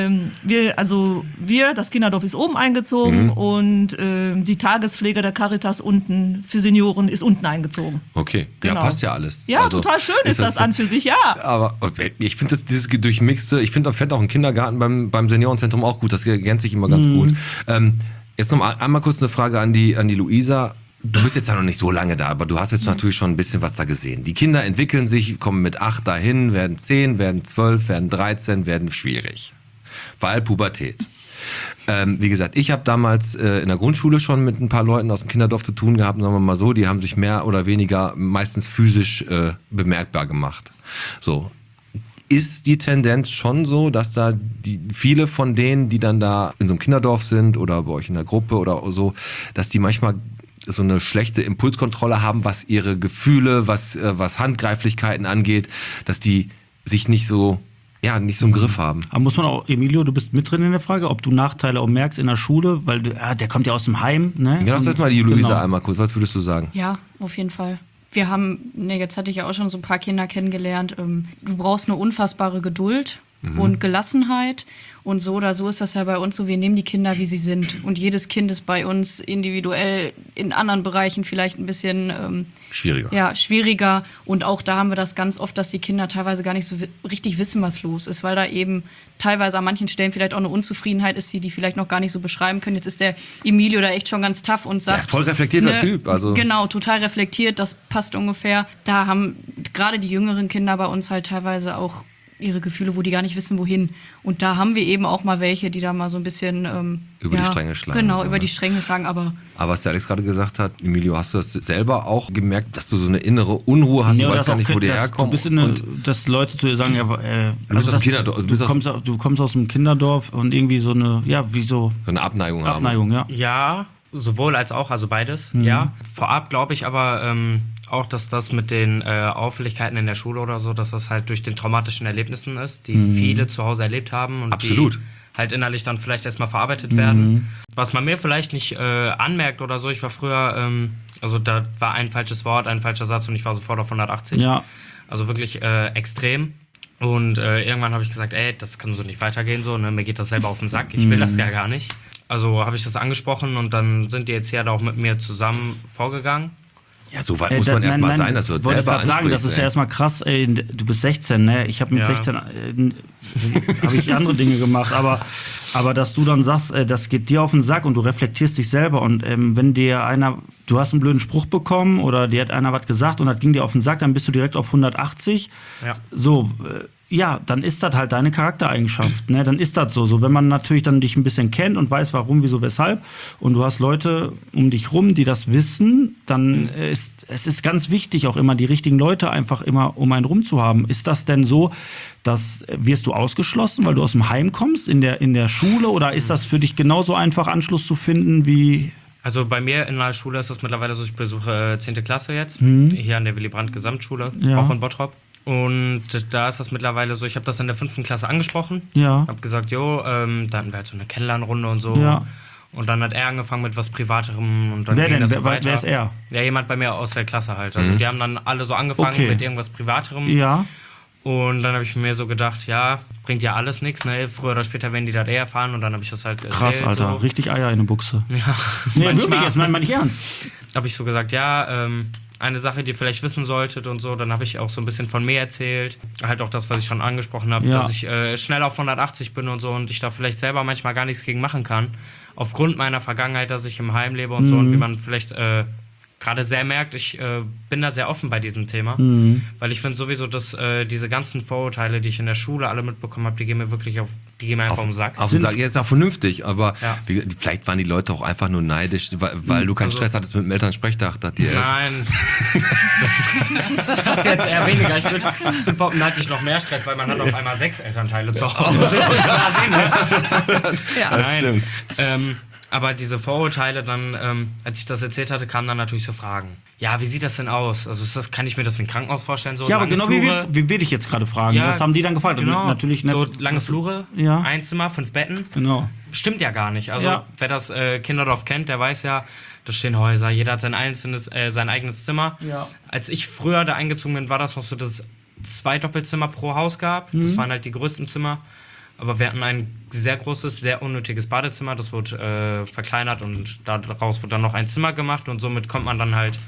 Wir, das Kinderdorf ist oben eingezogen und die Tagespflege der Caritas unten für Senioren ist unten eingezogen. Okay, Genau. Ja, passt ja alles. Ja, also, total schön ist das an für sich, ja. Aber ich finde dieses durchmixte, ich fände auch ein Kindergarten beim Seniorenzentrum auch gut, das ergänzt sich immer ganz gut. Jetzt noch einmal kurz eine Frage an die Luisa. Du bist jetzt ja noch nicht so lange da, aber du hast jetzt natürlich schon ein bisschen was da gesehen. Die Kinder entwickeln sich, kommen mit 8 dahin, werden 10, werden 12, werden 13, werden schwierig. Weil Pubertät. Wie gesagt, ich habe damals in der Grundschule schon mit ein paar Leuten aus dem Kinderdorf zu tun gehabt, sagen wir mal so, die haben sich mehr oder weniger meistens physisch bemerkbar gemacht. So. Ist die Tendenz schon so, dass da viele von denen, die dann da in so einem Kinderdorf sind oder bei euch in der Gruppe oder so, dass die manchmal so eine schlechte Impulskontrolle haben, was ihre Gefühle, was Handgreiflichkeiten angeht, dass die sich nicht so im Griff haben. Aber muss man auch, Emilio, du bist mit drin in der Frage, ob du Nachteile auch merkst in der Schule, weil der kommt ja aus dem Heim, ne? Ja, lass jetzt mal die Luisa einmal kurz, was würdest du sagen? Ja, auf jeden Fall. Wir haben, jetzt hatte ich ja auch schon so ein paar Kinder kennengelernt, du brauchst eine unfassbare Geduld und Gelassenheit. Und so oder so ist das ja bei uns so, wir nehmen die Kinder, wie sie sind. Und jedes Kind ist bei uns individuell in anderen Bereichen vielleicht ein bisschen schwieriger. Ja, schwieriger. Und auch da haben wir das ganz oft, dass die Kinder teilweise gar nicht so richtig wissen, was los ist, weil da eben teilweise an manchen Stellen vielleicht auch eine Unzufriedenheit ist, die vielleicht noch gar nicht so beschreiben können. Jetzt ist der Emilio da echt schon ganz tough und sagt... Ja, voll reflektierter Typ. Also. Genau, total reflektiert, das passt ungefähr. Da haben gerade die jüngeren Kinder bei uns halt teilweise auch ihre Gefühle, wo die gar nicht wissen, wohin. Und da haben wir eben auch mal welche, die da mal so ein bisschen... über die Stränge schlagen. Genau, über die Stränge schlagen, aber was der Alex gerade gesagt hat, Emilio, hast du das selber auch gemerkt, dass du so eine innere Unruhe hast, du weißt gar nicht, wo die herkommen? Dass Leute zu dir sagen, du kommst aus dem Kinderdorf und irgendwie so eine, so eine Abneigung haben. Ja, sowohl als auch, also beides, ja. Vorab glaube ich aber auch, dass das mit den Auffälligkeiten in der Schule oder so, dass das halt durch den traumatischen Erlebnissen ist, die viele zu Hause erlebt haben und Absolut. die halt innerlich dann vielleicht erstmal verarbeitet werden. Was man mir vielleicht nicht anmerkt oder so, ich war früher, also da war ein falsches Wort, ein falscher Satz und ich war sofort auf 180. Ja. Also wirklich extrem. Und irgendwann habe ich gesagt, ey, das kann so nicht weitergehen, so, ne? Mir geht das selber auf den Sack, ich will das ja gar nicht. Also habe ich das angesprochen und dann sind die jetzt hier da auch mit mir zusamben vorgegangen. Ja, so weit muss man erstmal sein, dass du das selber ansprichst. Sagen, das ist ja erstmal krass, ey, du bist 16, ne? Ich habe mit 16 habe ich andere Dinge gemacht, aber dass du dann sagst, das geht dir auf den Sack und du reflektierst dich selber und wenn dir du hast einen blöden Spruch bekommen oder dir hat einer was gesagt und das ging dir auf den Sack, dann bist du direkt auf 180. Ja. So, dann ist das halt deine Charaktereigenschaft, ne? Dann ist das so. So, wenn man natürlich dann dich ein bisschen kennt und weiß, warum, wieso, weshalb und du hast Leute um dich rum, die das wissen, dann ist ganz wichtig, auch immer die richtigen Leute einfach immer um einen rum zu haben. Ist das denn so, dass wirst du ausgeschlossen, weil du aus dem Heim kommst, in der Schule, oder ist das für dich genauso einfach, Anschluss zu finden wie... Also bei mir in der Schule ist das mittlerweile so, ich besuche 10. Klasse jetzt, hier an der Willy Brandt Gesamtschule, auch in Bottrop. Und da ist das mittlerweile so, ich habe das in der 5. Klasse angesprochen. Ja. Habe gesagt, da hatten wir halt so eine Kennenlernrunde und so. Ja. Und dann hat er angefangen mit was Privaterem und dann Wer ging denn? das so weiter. Wer ist er? Ja, jemand bei mir aus der Klasse halt. Also die haben dann alle so angefangen mit irgendwas Privaterem. Ja. Und dann habe ich mir so gedacht, ja, bringt ja alles nichts, ne? Früher oder später werden die das erfahren und dann habe ich das halt Krass, erzählt, Alter. so. Richtig Eier in der Buchse. Ja. Nee, wirklich, jetzt meine ich ernst. Habe ich so gesagt, ja, eine Sache, die ihr vielleicht wissen solltet und so. Dann habe ich auch so ein bisschen von mir erzählt. Halt auch das, was ich schon angesprochen habe, dass ich schnell auf 180 bin und so und ich da vielleicht selber manchmal gar nichts gegen machen kann. Aufgrund meiner Vergangenheit, dass ich im Heim lebe und so und wie man vielleicht gerade sehr merkt, ich bin da sehr offen bei diesem Thema, weil ich finde sowieso, dass diese ganzen Vorurteile, die ich in der Schule alle mitbekommen habe, die gehen mir wirklich einfach auf den Sack. Auf den Sack, ja, ist auch vernünftig, aber vielleicht waren die Leute auch einfach nur neidisch, weil du keinen Stress hattest mit dem Elternsprechtag. Nein, das ist jetzt eher weniger. Ich würde behaupten, da hatte ich noch mehr Stress, weil man hat auf einmal 6 Elternteile zu Hause. Das stimmt. Aber diese Vorurteile dann, als ich das erzählt hatte, kamen dann natürlich so Fragen. Ja, wie sieht das denn aus? Also kann ich mir das wie ein Krankenhaus vorstellen? So Ja, aber genau Flure? wie wir dich jetzt gerade fragen. Ja, das haben die dann gefragt. Genau. Natürlich, ne, so lange Flure, Ja. 1 Zimmer, 5 Betten. Genau. Stimmt ja gar nicht. Also Ja. wer das Kinderdorf kennt, der weiß ja, da stehen Häuser, jeder hat sein eigenes Zimmer. Ja. Als ich früher da eingezogen bin, war das noch so, dass es 2 Doppelzimmer pro Haus gab. Das waren halt die größten Zimmer. Aber wir hatten ein sehr großes, sehr unnötiges Badezimmer. Das wurde verkleinert und daraus wurde dann noch ein Zimmer gemacht. Und somit konnte man dann halt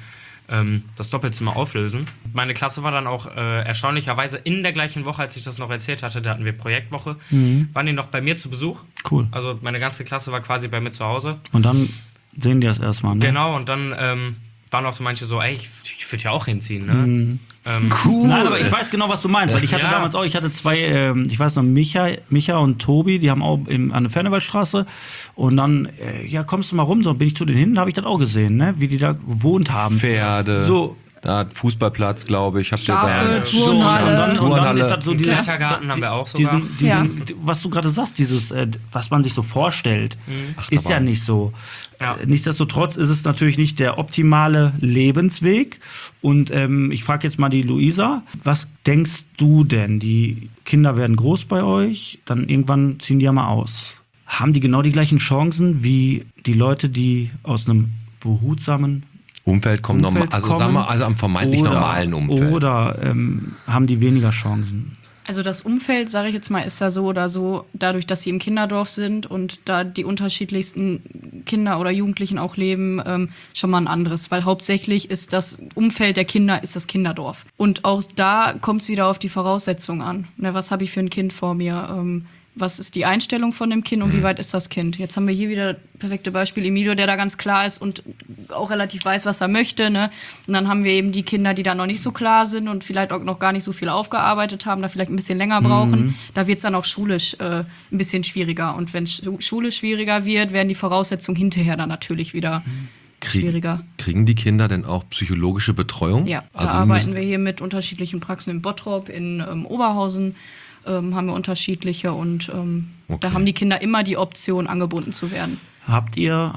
das Doppelzimmer auflösen. Meine Klasse war dann auch erstaunlicherweise in der gleichen Woche, als ich das noch erzählt hatte, da hatten wir Projektwoche, waren die noch bei mir zu Besuch. Cool. Also meine ganze Klasse war quasi bei mir zu Hause. Und dann sehen die das erstmal, ne? Genau, und dann waren auch so manche so, ey, ich würde ja auch hinziehen, ne? Cool. Nein, aber ich weiß genau, was du meinst, weil ich hatte damals auch, ich hatte 2, ich weiß noch, Micha und Tobi, die haben auch an der Fernewaldstraße und dann, kommst du mal rum, so bin ich zu denen hin, da habe ich das auch gesehen, ne, wie die da gewohnt haben. Pferde. So. Da hat Fußballplatz, glaube ich. Schafe, Turnhalle. Und dann ist das so dieses Klettergarten haben wir auch sogar. Was du gerade sagst, dieses, was man sich so vorstellt, ist ja nicht so. Ja. Nichtsdestotrotz ist es natürlich nicht der optimale Lebensweg. Und ich frage jetzt mal die Luisa, was denkst du denn? Die Kinder werden groß bei euch, dann irgendwann ziehen die ja mal aus. Haben die genau die gleichen Chancen wie die Leute, die aus einem behutsamen Umfeld kommen normal, also sagen wir, also am vermeintlich normalen Umfeld. Oder haben die weniger Chancen? Also das Umfeld, sage ich jetzt mal, ist da so oder so, dadurch, dass sie im Kinderdorf sind und da die unterschiedlichsten Kinder oder Jugendlichen auch leben, schon mal ein anderes. Weil hauptsächlich ist das Umfeld der Kinder ist das Kinderdorf. Und auch da kommt es wieder auf die Voraussetzungen an. Ne, was habe ich für ein Kind vor mir? Was ist die Einstellung von dem Kind und wie weit ist das Kind? Jetzt haben wir hier wieder das perfekte Beispiel Emilio, der da ganz klar ist und auch relativ weiß, was er möchte. Ne? Und dann haben wir eben die Kinder, die da noch nicht so klar sind und vielleicht auch noch gar nicht so viel aufgearbeitet haben, da vielleicht ein bisschen länger brauchen. Da wird es dann auch schulisch ein bisschen schwieriger. Und wenn es schulisch schwieriger wird, werden die Voraussetzungen hinterher dann natürlich wieder schwieriger. Kriegen die Kinder denn auch psychologische Betreuung? Ja, da also arbeiten wir hier mit unterschiedlichen Praxen in Bottrop, in Oberhausen. Haben wir unterschiedliche und da haben die Kinder immer die Option, angebunden zu werden. Habt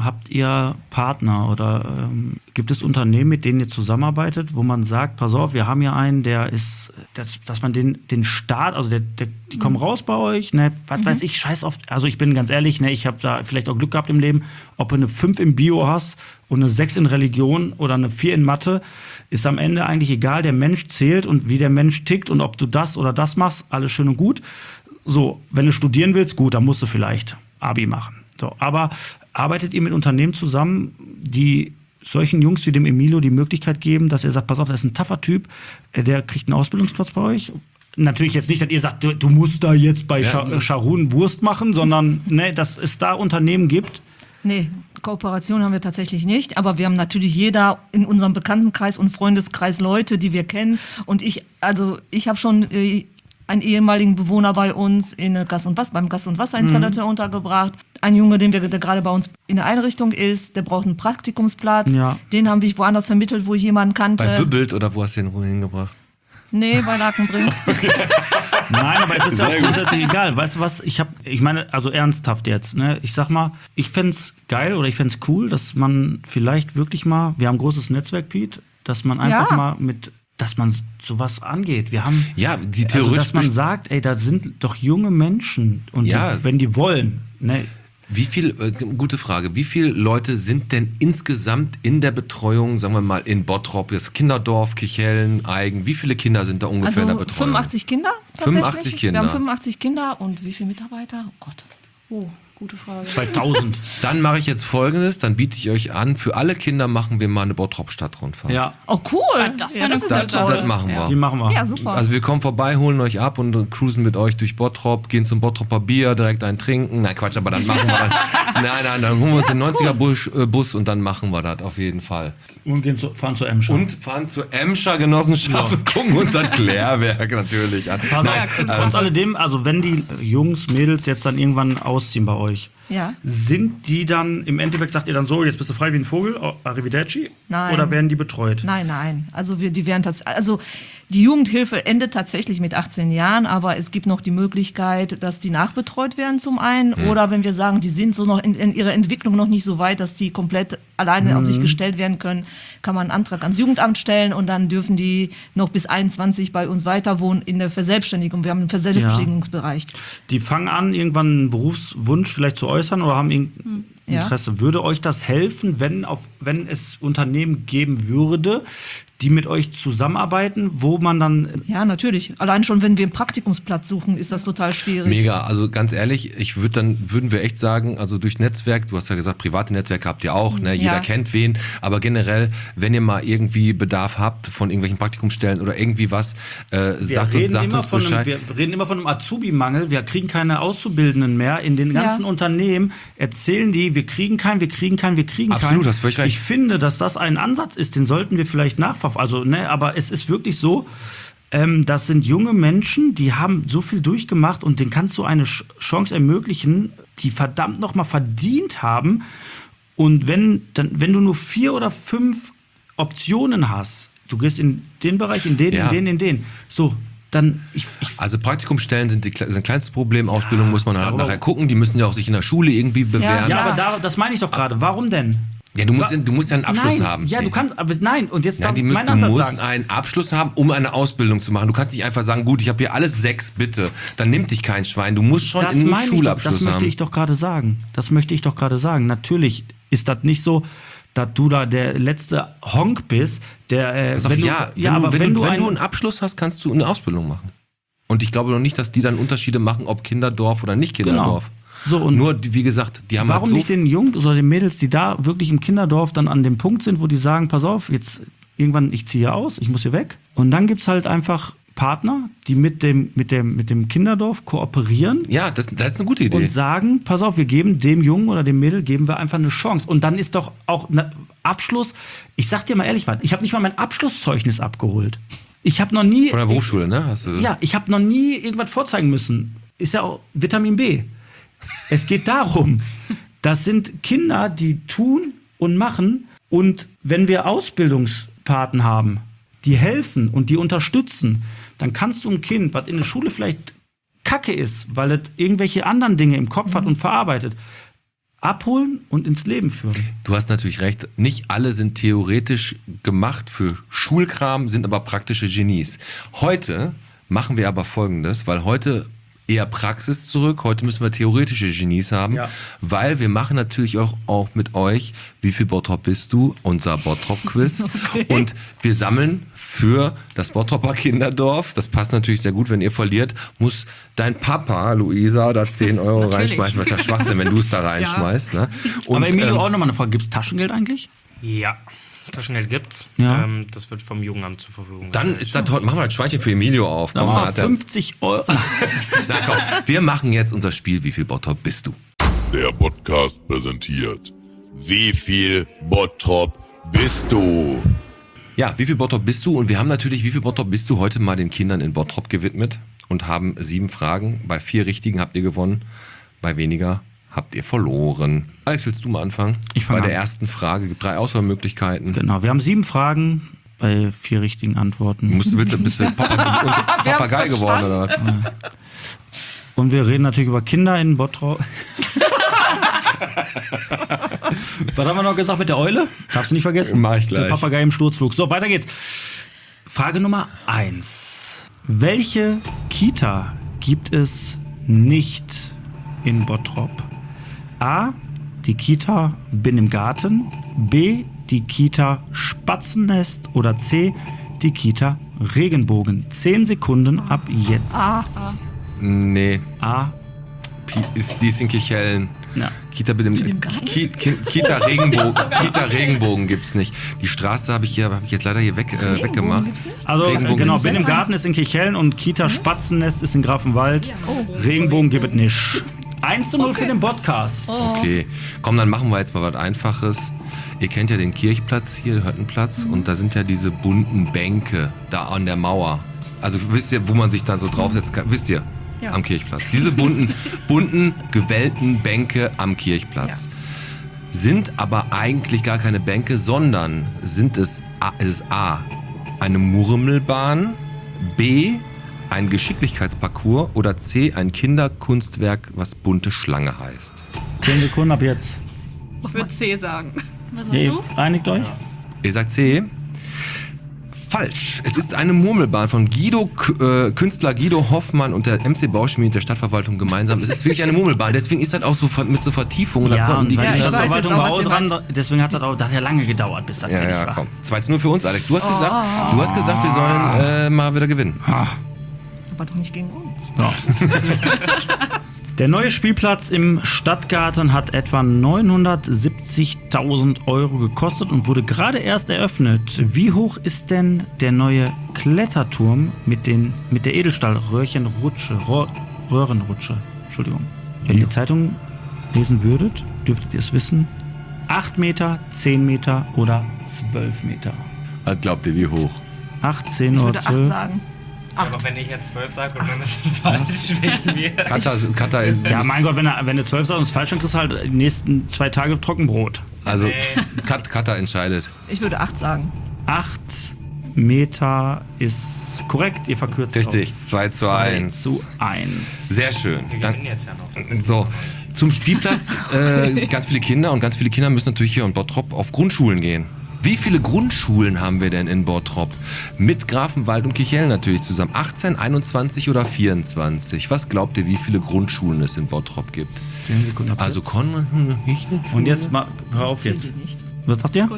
ihr Partner oder gibt es Unternehmen, mit denen ihr zusammenarbeitet, wo man sagt, pass auf, wir haben hier einen, der ist, dass man den Start, also die kommen raus bei euch, ne, was weiß ich, scheiß oft, also ich bin ganz ehrlich, ne, ich habe da vielleicht auch Glück gehabt im Leben, ob du eine 5 im Bio hast und eine 6 in Religion oder eine 4 in Mathe, ist am Ende eigentlich egal, der Mensch zählt und wie der Mensch tickt und ob du das oder das machst, alles schön und gut. So, wenn du studieren willst, gut, dann musst du vielleicht Abi machen. So, aber arbeitet ihr mit Unternehmen zusammen, die solchen Jungs wie dem Emilio die Möglichkeit geben, dass ihr sagt, pass auf, das ist ein taffer Typ, der kriegt einen Ausbildungsplatz bei euch? Natürlich jetzt nicht, dass ihr sagt, du musst da jetzt bei Scharun Wurst machen, sondern ne, dass es da Unternehmen gibt. Nee, Kooperation haben wir tatsächlich nicht, aber wir haben natürlich jeder in unserem Bekanntenkreis und Freundeskreis Leute, die wir kennen. Und ich habe schon einen ehemaligen Bewohner bei uns beim Gas- und Wasserinstallateur untergebracht. Ein Junge, der gerade bei uns in der Einrichtung ist, der braucht einen Praktikumsplatz. Ja. Den haben wir woanders vermittelt, wo ich jemanden kannte. Bei Wübbelt oder wo hast du den hingebracht? Nee, bei Lakenbrink. Nein, aber es ist ja auch grundsätzlich egal. Weißt du was? Ich meine, also ernsthaft jetzt, ne? Ich sag mal, ich fänd's geil oder ich fänd's cool, dass man vielleicht wirklich mal, wir haben ein großes Netzwerk, Piet, dass man einfach mal mit dass man sowas angeht. Wir haben, Ja, die also, theoretisch. dass man sagt, ey, da sind doch junge Menschen und Ja. wenn die wollen, ne, Gute Frage, wie viele Leute sind denn insgesamt in der Betreuung, sagen wir mal, in Bottrop, das Kinderdorf, Kichellen, Eigen, wie viele Kinder sind da ungefähr in der Also Betreuung? 85 Kinder tatsächlich. 85 Kinder. Wir haben 85 Kinder und wie viele Mitarbeiter? Oh Gott. Oh, gute Frage. 2000. Dann mache ich jetzt Folgendes, dann biete ich euch an, für alle Kinder machen wir mal eine Bottrop-Stadtrundfahrt. Ja, Oh cool. das ja, wär das eine ist ja gute toll. Das machen wir. die machen wir. Ja, super. Also wir kommen vorbei, holen euch ab und cruisen mit euch durch Bottrop, gehen zum Bottroper Bier, direkt ein Trinken. Nein, Quatsch, aber dann machen wir dann. Nein, dann holen wir uns den 90er-Bus und dann machen wir das auf jeden Fall. Und fahren zu Emscher. Und fahren zur Emscher Genossenschaft und gucken uns das Klärwerk natürlich an. Pass auf, trotz alledem, also wenn die Jungs, Mädels jetzt dann irgendwann ausziehen bei euch, Ja. sind die dann, im Endeffekt sagt ihr dann so, jetzt bist du frei wie ein Vogel, arrivederci? Nein. Oder werden die betreut? Nein. Also die werden also die Jugendhilfe endet tatsächlich mit 18 Jahren, aber es gibt noch die Möglichkeit, dass die nachbetreut werden zum einen. Oder wenn wir sagen, die sind so noch in ihrer Entwicklung noch nicht so weit, dass die komplett alleine auf sich gestellt werden können, kann man einen Antrag ans Jugendamt stellen und dann dürfen die noch bis 21 bei uns weiter wohnen in der Verselbstständigung. Wir haben einen Verselbstständigungsbereich. Die fangen an, irgendwann einen Berufswunsch vielleicht zu äußern oder haben irgendein Interesse. Würde euch das helfen, wenn es Unternehmen geben würde, die mit euch zusammenarbeiten, wo man dann... Ja, natürlich. Allein schon, wenn wir einen Praktikumsplatz suchen, ist das total schwierig. Mega, also ganz ehrlich, würden wir echt sagen, also durch Netzwerk, du hast ja gesagt, private Netzwerke habt ihr auch, ne? Jeder kennt wen, aber generell, wenn ihr mal irgendwie Bedarf habt von irgendwelchen Praktikumsstellen oder irgendwie was, sagt uns Bescheid. Wir reden immer von einem Azubi-Mangel, wir kriegen keine Auszubildenden mehr. In den ganzen Unternehmen erzählen die, wir kriegen keinen. Absolut, hast völlig recht. Ich finde, dass das ein Ansatz ist, den sollten wir vielleicht nachverfolgen. Also, ne, aber es ist wirklich so, das sind junge Menschen, die haben so viel durchgemacht und denen kannst du eine Chance ermöglichen, die verdammt nochmal verdient haben. Und wenn du nur 4 oder 5 Optionen hast, du gehst in den Bereich, in den, so, dann Also Praktikumsstellen sind das kleinste Problem, Ausbildung muss man halt nachher gucken, die müssen ja auch sich in der Schule irgendwie bewähren. Ja, aber das meine ich doch gerade. Warum denn? Ja, du musst ja einen Abschluss haben. Ja, du kannst, aber nein. Und jetzt Du musst einen Abschluss haben, um eine Ausbildung zu machen. Du kannst nicht einfach sagen, gut, ich habe hier alles 6, bitte. Dann nimmt dich kein Schwein. Du musst schon einen Schulabschluss haben. Das möchte ich doch gerade sagen. Natürlich ist das nicht so, dass du da der letzte Honk bist, der wenn du einen Abschluss hast, kannst du eine Ausbildung machen. Und ich glaube noch nicht, dass die dann Unterschiede machen, ob Kinderdorf oder nicht Kinderdorf. Genau. So, und nur, wie gesagt, die haben warum halt so nicht den Jungs oder den Mädels, die da wirklich im Kinderdorf dann an dem Punkt sind, wo die sagen, pass auf, jetzt irgendwann, ich ziehe hier aus, ich muss hier weg. Und dann gibt es halt einfach Partner, die mit dem Kinderdorf kooperieren. Ja, das ist eine gute Idee. Und sagen, pass auf, wir geben dem Jungen oder dem Mädel, geben wir einfach eine Chance. Und dann ist doch auch ein Abschluss, ich sag dir mal ehrlich was, ich habe nicht mal mein Abschlusszeugnis abgeholt. Ich habe noch nie... Von der Berufsschule, ne? Ja, ich habe noch nie irgendwas vorzeigen müssen. Ist ja auch Vitamin B. Es geht darum, das sind Kinder, die tun und machen. Und wenn wir Ausbildungspaten haben, die helfen und die unterstützen, dann kannst du ein Kind, was in der Schule vielleicht kacke ist, weil es irgendwelche anderen Dinge im Kopf hat und verarbeitet, abholen und ins Leben führen. Du hast natürlich recht, nicht alle sind theoretisch gemacht für Schulkram, sind aber praktische Genies. Heute machen wir aber Folgendes, weil heute eher Praxis zurück, heute müssen wir theoretische Genies haben, weil wir machen natürlich auch mit euch, wie viel Bottrop bist du, unser Bottrop-Quiz. Okay. Und wir sammeln für das Bottroper Kinderdorf, das passt natürlich sehr gut, wenn ihr verliert, muss dein Papa, Luisa, da 10 Euro reinschmeißen, was ist ja Schwachsinn, wenn du es da reinschmeißt. Ne? Und, aber Emilio, auch nochmal eine Frage, gibt es Taschengeld eigentlich? Ja. Taschengeld gibt's. Ja. Das wird vom Jugendamt zur Verfügung Dann gestellt. ist das heute, machen wir das Schweinchen für Emilio auf. Komm, mal 50 Euro. Na komm, wir machen jetzt unser Spiel, wie viel Bottrop bist du? Der Podcast präsentiert Wie viel Bottrop bist du? Ja, wie viel Bottrop bist du? Und wir haben natürlich, wie viel Bottrop bist du, heute mal den Kindern in Bottrop gewidmet und haben 7 Fragen. Bei 4 richtigen habt ihr gewonnen, bei weniger habt ihr verloren. Alex, willst du mal anfangen? Ich fange Bei der an. ersten Frage gibt 3 Auswahlmöglichkeiten. Genau, wir haben 7 Fragen bei 4 richtigen Antworten. Bist du Papagei geworden oder was? Und wir reden natürlich über Kinder in Bottrop. Was haben wir noch gesagt mit der Eule? Darfst du nicht vergessen? Mach ich gleich. Der Papagei im Sturzflug. So, weiter geht's. Frage Nummer 1. Welche Kita gibt es nicht in Bottrop? A. Die Kita Bin im Garten. B. Die Kita Spatzennest. Oder C. Die Kita Regenbogen. 10 Sekunden ab jetzt. Nee. A. Die ist in Kirchhellen. Ja. Kita Regenbogen gibt's nicht. Die Straße habe ich jetzt leider hier weggemacht. Also Regenbogen genau, gibt's Bin im nicht. Garten ist in Kirchhellen und Kita Spatzennest ist in Grafenwald. Regenbogen gibt es nicht. 1:0 für den Podcast. Okay, komm, dann machen wir jetzt mal was Einfaches. Ihr kennt ja den Kirchplatz hier, Höttenplatz, und da sind ja diese bunten Bänke da an der Mauer. Also wisst ihr, wo man sich dann so draufsetzen kann? Wisst ihr? Ja. Am Kirchplatz. Diese bunten, gewellten Bänke am Kirchplatz sind aber eigentlich gar keine Bänke, sondern es ist A, eine Murmelbahn, B, ein Geschicklichkeitsparcours oder C, ein Kinderkunstwerk, was bunte Schlange heißt. 10 Sekunden ab jetzt. Ich würde C sagen. Was Hey, einigt euch? Ihr sagt C? Falsch. Es ist eine Murmelbahn von Künstler Guido Hoffmann und der MC Bauschmied der Stadtverwaltung gemeinsam. Es ist wirklich eine Murmelbahn. Deswegen ist das auch so mit so Vertiefungen. Da konnten die weil die ich weiß Stadtverwaltung jetzt auch, war was auch ihr dran, meint. deswegen hat das ja lange gedauert, bis das fertig Ja, war. komm. 2:0 für uns, Alex. Du hast gesagt, wir sollen mal wieder gewinnen. Aber doch nicht gegen uns. Der neue Spielplatz im Stadtgarten hat etwa 970.000 € gekostet und wurde gerade erst eröffnet. Wie hoch ist denn der neue Kletterturm mit der Edelstahl-Röhrenrutsche? Entschuldigung. Wenn ihr die Zeitung lesen würdet, dürftet ihr es wissen. 8 Meter, 10 Meter oder 12 Meter? Was glaubt ihr, wie hoch? 8, 10 Ich oder würde 8 12? sagen. Aber wenn ich jetzt 12 sage und dann ist es falsch, wegen mir. Kata ist... Ja, mein Gott, wenn du 12 sagst und es falsch ist, kriegst du halt die nächsten 2 Tage Trockenbrot. Also, Kata entscheidet. Ich würde 8 sagen. 8 Meter ist korrekt, ihr verkürzt Richtig, auf 2:1. 2:1. Sehr schön. Wir Dann, gewinnen jetzt ja noch. so, zum Spielplatz. Ganz viele Kinder müssen natürlich hier in Bottrop auf Grundschulen gehen. Wie viele Grundschulen haben wir denn in Bottrop? Mit Grafenwald und Kirchhellen natürlich zusammen. 18, 21 oder 24? Was glaubt ihr, wie viele Grundschulen es in Bottrop gibt? 10 Sekunden ab Also jetzt. Und jetzt mal, hör auf Zählt jetzt. ihr nicht. Was sagt ihr?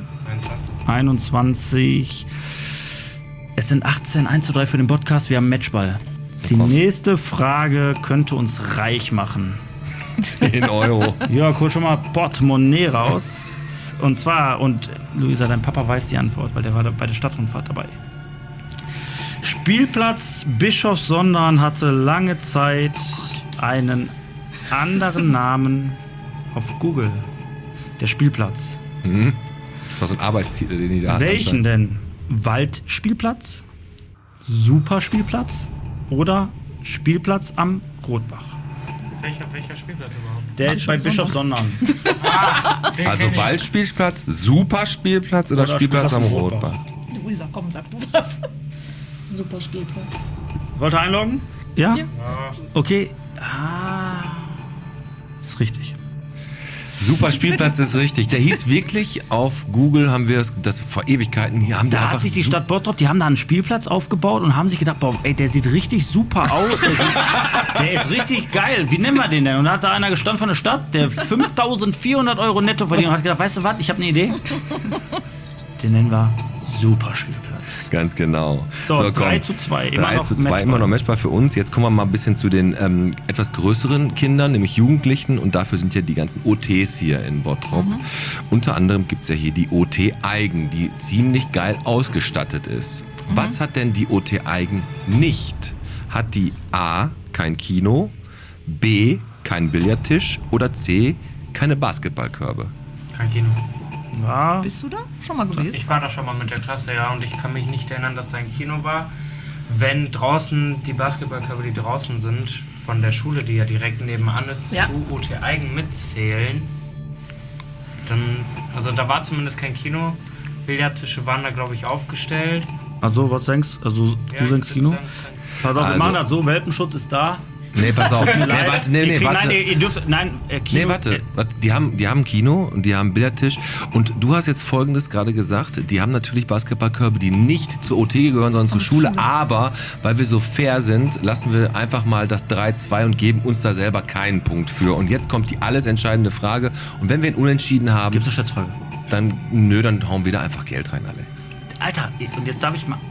21. Es sind 18, 1:3 für den Podcast, wir haben Matchball. Die nächste Frage könnte uns reich machen. 10 Euro. Jörg, hol schon mal Portemonnaie raus. Und zwar, und Luisa, dein Papa weiß die Antwort, weil der war bei der Stadtrundfahrt dabei. Spielplatz Bischofssondern hatte lange Zeit einen anderen Namen auf Google. Der Spielplatz. Das war so ein Arbeitstitel, den die da hatten. Welchen denn? Waldspielplatz? Superspielplatz? Oder Spielplatz am Rotbach? Welcher Spielplatz überhaupt? Der ist bei Bischofssondern. Also Waldspielplatz, Superspielplatz oder Spielplatz am Rotbach? Luisa, komm, sag du was. Super Spielplatz. Wollt ihr einloggen? Ja? Ja. Okay. Ist richtig. Superspielplatz ist richtig. Der hieß wirklich, auf Google haben wir das vor Ewigkeiten, hier haben die Da einfach hat sich die Stadt Bottrop, die haben da einen Spielplatz aufgebaut und haben sich gedacht, boah, ey, der sieht richtig super aus. Der ist richtig geil. Wie nennen wir den denn? Und da hat da einer gestanden von der Stadt, der 5.400 € netto verdient und hat gedacht, weißt du was, ich habe eine Idee. Den nennen wir Superspielplatz. Ganz genau. So, komm. 3:2. Immer 3:2, immer noch Matchball für uns. Jetzt kommen wir mal ein bisschen zu den etwas größeren Kindern, nämlich Jugendlichen. Und dafür sind ja die ganzen OTs hier in Bottrop. Unter anderem gibt es ja hier die OT Eigen, die ziemlich geil ausgestattet ist. Was hat denn die OT Eigen nicht? Hat die A, kein Kino, B, keinen Billardtisch oder C, keine Basketballkörbe? Kein Kino. Ja. Bist du da schon mal gewesen? Ich war da schon mal mit der Klasse, ja, und ich kann mich nicht erinnern, dass da ein Kino war. Wenn draußen die Basketballkörbe, die draußen sind, von der Schule, die ja direkt nebenan ist, Ja. zu OT Eigen mitzählen, dann, also da war zumindest kein Kino. Billardtische waren da, glaube ich, aufgestellt. Also, was denkst du? Also, Ja, du ich denkst würd Kino? sagen, Pass auf, wir Also- machen das so, Welpenschutz ist da. Nee, pass auf. Tut mir leid. warte. Nein, ihr dürft, Kino. Nee, warte. Die haben ein Kino und die haben einen Billardtisch. Und du hast jetzt Folgendes gerade gesagt. Die haben natürlich Basketballkörbe, die nicht zur OT gehören, sondern zur Schule. Aber weil wir so fair sind, lassen wir einfach mal das 3-2 und geben uns da selber keinen Punkt für. Und jetzt kommt die alles entscheidende Frage. Und wenn wir ihn unentschieden haben, Gibt's eine Schätzfrage? dann hauen wir da einfach Geld rein, Alex. Alter, und jetzt darf ich mal...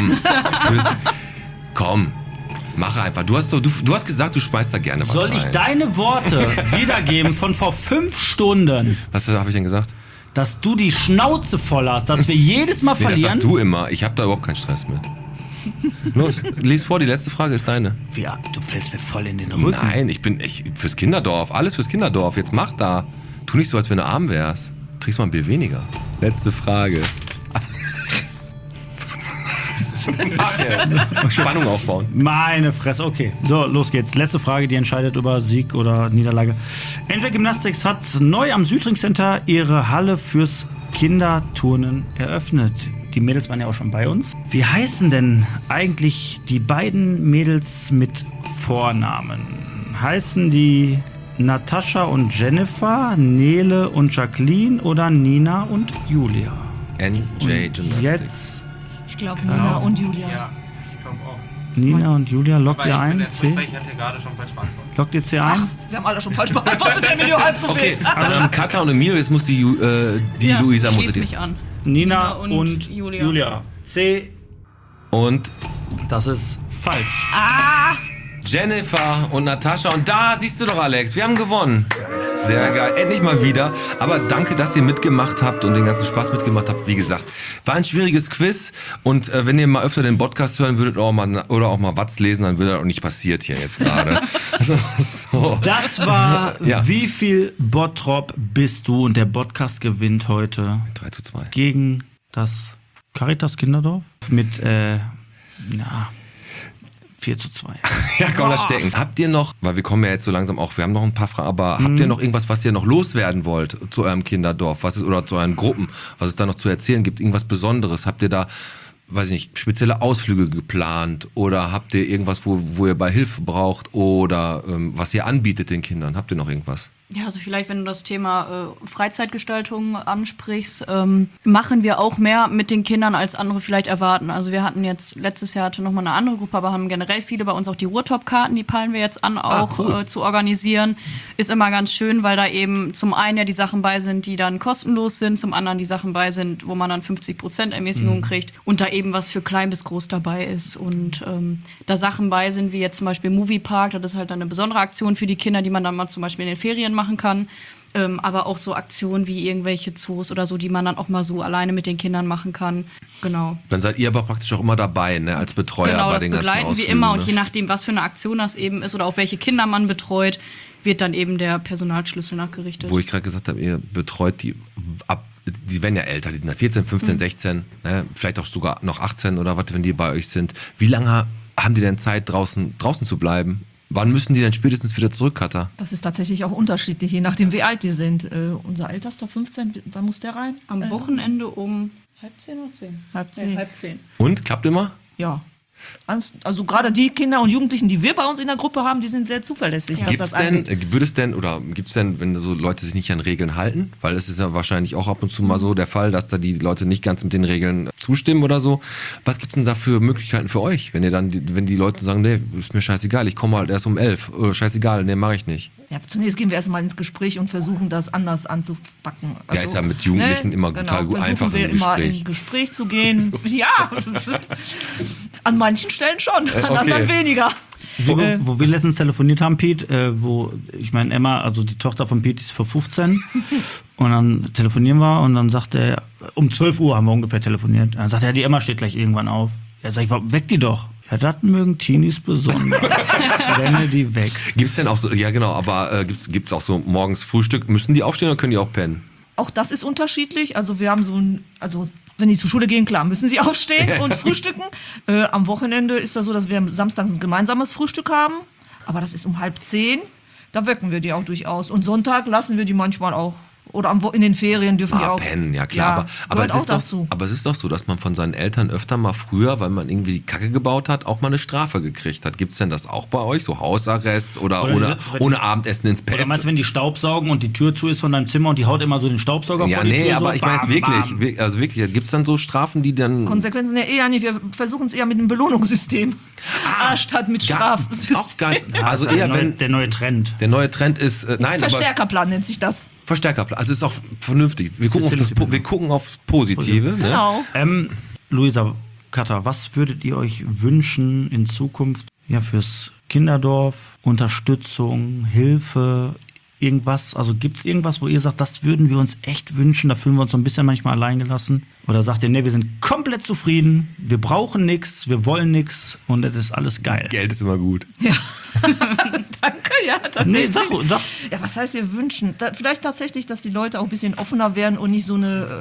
Komm, mach einfach. Du hast gesagt, du schmeißt da gerne was Soll rein. ich deine Worte wiedergeben von vor 5 Stunden? Was habe ich denn gesagt? Dass du die Schnauze voll hast, dass wir jedes Mal Nee, das verlieren? sagst du immer. Ich habe da überhaupt keinen Stress mit. Los, lies vor, die letzte Frage ist deine. Ja, du fällst mir voll in den Rücken. Nein, ich bin fürs Kinderdorf. Alles fürs Kinderdorf. Jetzt mach da. Tu nicht so, als wenn du arm wärst. Trinkst mal ein Bier weniger. Letzte Frage. Mach jetzt. Spannung aufbauen. Meine Fresse, okay. So, los geht's. Letzte Frage, die entscheidet über Sieg oder Niederlage. Angel Gymnastics hat neu am Südring Center ihre Halle fürs Kinderturnen eröffnet. Die Mädels waren ja auch schon bei uns. Wie heißen denn eigentlich die beiden Mädels mit Vornamen? Heißen die Natascha und Jennifer, Nele und Jacqueline oder Nina und Julia? NJ Gymnastics. Jetzt Ich glaube Nina und Julia. Ja, ich glaube auch. Nina und Julia, lockt ihr ein? C? Ich hatte gerade schon falsch beantwortet. Lockt ihr C ein? Wir haben alle schon falsch beantwortet, der Emilio halb so Okay, wild. also Katha und Emilio, jetzt muss die Luisa muss Schließ die. mich an. Nina und und Julia. Julia. C. Und Das ist falsch. Jennifer und Natascha. Und da siehst du doch, Alex, wir haben gewonnen. Sehr geil. Endlich mal wieder. Aber danke, dass ihr mitgemacht habt und den ganzen Spaß mitgemacht habt. Wie gesagt, war ein schwieriges Quiz. Und wenn ihr mal öfter den Podcast hören würdet oder auch mal Watz lesen, dann würde das auch nicht passiert hier jetzt gerade. So. Das war Ja. Wie viel Bottrop bist du? Und der Podcast gewinnt heute 3:2. gegen das Caritas Kinderdorf mit 4:2. Ja, komm, das stecken. Habt ihr noch, weil wir kommen ja jetzt so langsam auch, wir haben noch ein paar Fragen, aber habt ihr noch irgendwas, was ihr noch loswerden wollt zu eurem Kinderdorf, oder zu euren Gruppen, was es da noch zu erzählen gibt? Irgendwas Besonderes? Habt ihr da, weiß ich nicht, spezielle Ausflüge geplant oder habt ihr irgendwas, wo ihr bei Hilfe braucht oder was ihr anbietet den Kindern? Habt ihr noch irgendwas? Ja, also vielleicht, wenn du das Thema Freizeitgestaltung ansprichst, machen wir auch mehr mit den Kindern, als andere vielleicht erwarten. Also wir hatten jetzt, letztes Jahr hatte nochmal eine andere Gruppe, aber haben generell viele bei uns auch die Ruhrtop-Karten, die peilen wir jetzt an, auch cool. zu organisieren. Ist immer ganz schön, weil da eben zum einen ja die Sachen bei sind, die dann kostenlos sind, zum anderen die Sachen bei sind, wo man dann 50% Ermäßigung kriegt und da eben was für klein bis groß dabei ist. Und da Sachen bei sind, wie jetzt zum Beispiel Moviepark, das ist halt dann eine besondere Aktion für die Kinder, die man dann mal zum Beispiel in den Ferien machen kann. Aber auch so Aktionen wie irgendwelche Zoos oder so, die man dann auch mal so alleine mit den Kindern machen kann. Genau. Dann seid ihr aber praktisch auch immer dabei, ne, als Betreuer Genau, bei das den ganzen begleiten wir Ausflügen, immer. ne? Und je nachdem, was für eine Aktion das eben ist oder auf welche Kinder man betreut, wird dann eben der Personalschlüssel nachgerichtet. Wo ich gerade gesagt habe, ihr betreut die die werden ja älter, die sind ja 14, 15, 16, ne, vielleicht auch sogar noch 18 oder was, wenn die bei euch sind. Wie lange haben die denn Zeit, draußen zu bleiben? Wann müssen die denn spätestens wieder zurück, Katha? Das ist tatsächlich auch unterschiedlich, je nachdem, wie alt die sind. Unser Ältester 15, wann muss der rein? Am Wochenende um 9:30 oder 10? Halb 10. Nee, 9:30. Und? Klappt immer? Ja. Also gerade die Kinder und Jugendlichen, die wir bei uns in der Gruppe haben, die sind sehr zuverlässig, was das angeht. Gibt's denn, wenn so Leute sich nicht an Regeln halten? Weil es ist ja wahrscheinlich auch ab und zu mal so der Fall, dass da die Leute nicht ganz mit den Regeln zustimmen oder so. Was gibt's denn da für Möglichkeiten für euch? Wenn die Leute sagen, nee, ist mir scheißegal, ich komme halt erst um 11. Oder scheißegal, nee, mache ich nicht. Ja, zunächst gehen wir erstmal ins Gespräch und versuchen, das anders anzupacken. Ja, ist ja mit Jugendlichen immer total gut, einfach wir im Gespräch. immer in Gespräch zu gehen. Ja, an manchen Stellen schon, an anderen weniger. Wo wir letztens telefoniert haben, Pete, ich meine, Emma, also die Tochter von Pete, ist vor 15. Und dann telefonieren wir und dann sagt er, um 12 Uhr haben wir ungefähr telefoniert. Dann sagt er, die Emma steht gleich irgendwann auf. Ja, sag ich, weck die doch. Ja, das mögen Teenies besonders. Renne die weg. Gibt's denn auch so, ja genau, aber gibt's auch so morgens Frühstück? Müssen die aufstehen oder können die auch pennen? Auch das ist unterschiedlich. Also wir haben wenn die zur Schule gehen, klar, müssen sie aufstehen und frühstücken. Am Wochenende ist das so, dass wir samstags ein gemeinsames Frühstück haben. Aber das ist um 9:30. Da wecken wir die auch durchaus. Und Sonntag lassen wir die manchmal auch Oder in den Ferien dürfen die auch. Pennen, ja klar. Aber gehört auch dazu. Aber es ist doch so, dass man von seinen Eltern öfter mal früher, weil man irgendwie die Kacke gebaut hat, auch mal eine Strafe gekriegt hat. Gibt's denn das auch bei euch? So Hausarrest oder ohne Abendessen ins Bett? Oder meinst du, wenn die Staubsaugen und die Tür zu ist von deinem Zimmer und die haut immer so den Staubsauger vor die Tür? Ja, nee, aber so, ich meine wirklich. Also wirklich, gibt's dann so Strafen, die dann... Konsequenzen ja eher nicht. Wir versuchen es eher mit einem Belohnungssystem. Statt mit Strafsystem. Auch gar nicht. Also eher der neue Trend. Der neue Trend ist... Verstärkerplan nennt sich das. Verstärkerplan. Also ist auch vernünftig. Wir gucken aufs Positive. Genau. Ne? Luisa, Katha, was würdet ihr euch wünschen in Zukunft fürs Kinderdorf? Unterstützung, Hilfe, irgendwas? Also gibt es irgendwas, wo ihr sagt, das würden wir uns echt wünschen, da fühlen wir uns so ein bisschen manchmal alleingelassen? Oder sagt ihr, nee, wir sind komplett zufrieden, wir brauchen nichts, wir wollen nichts und das ist alles geil? Geld ist immer gut. Ja. Danke, ja, tatsächlich. Nee, sag. Ja, was heißt ihr wünschen? Vielleicht tatsächlich, dass die Leute auch ein bisschen offener werden und nicht so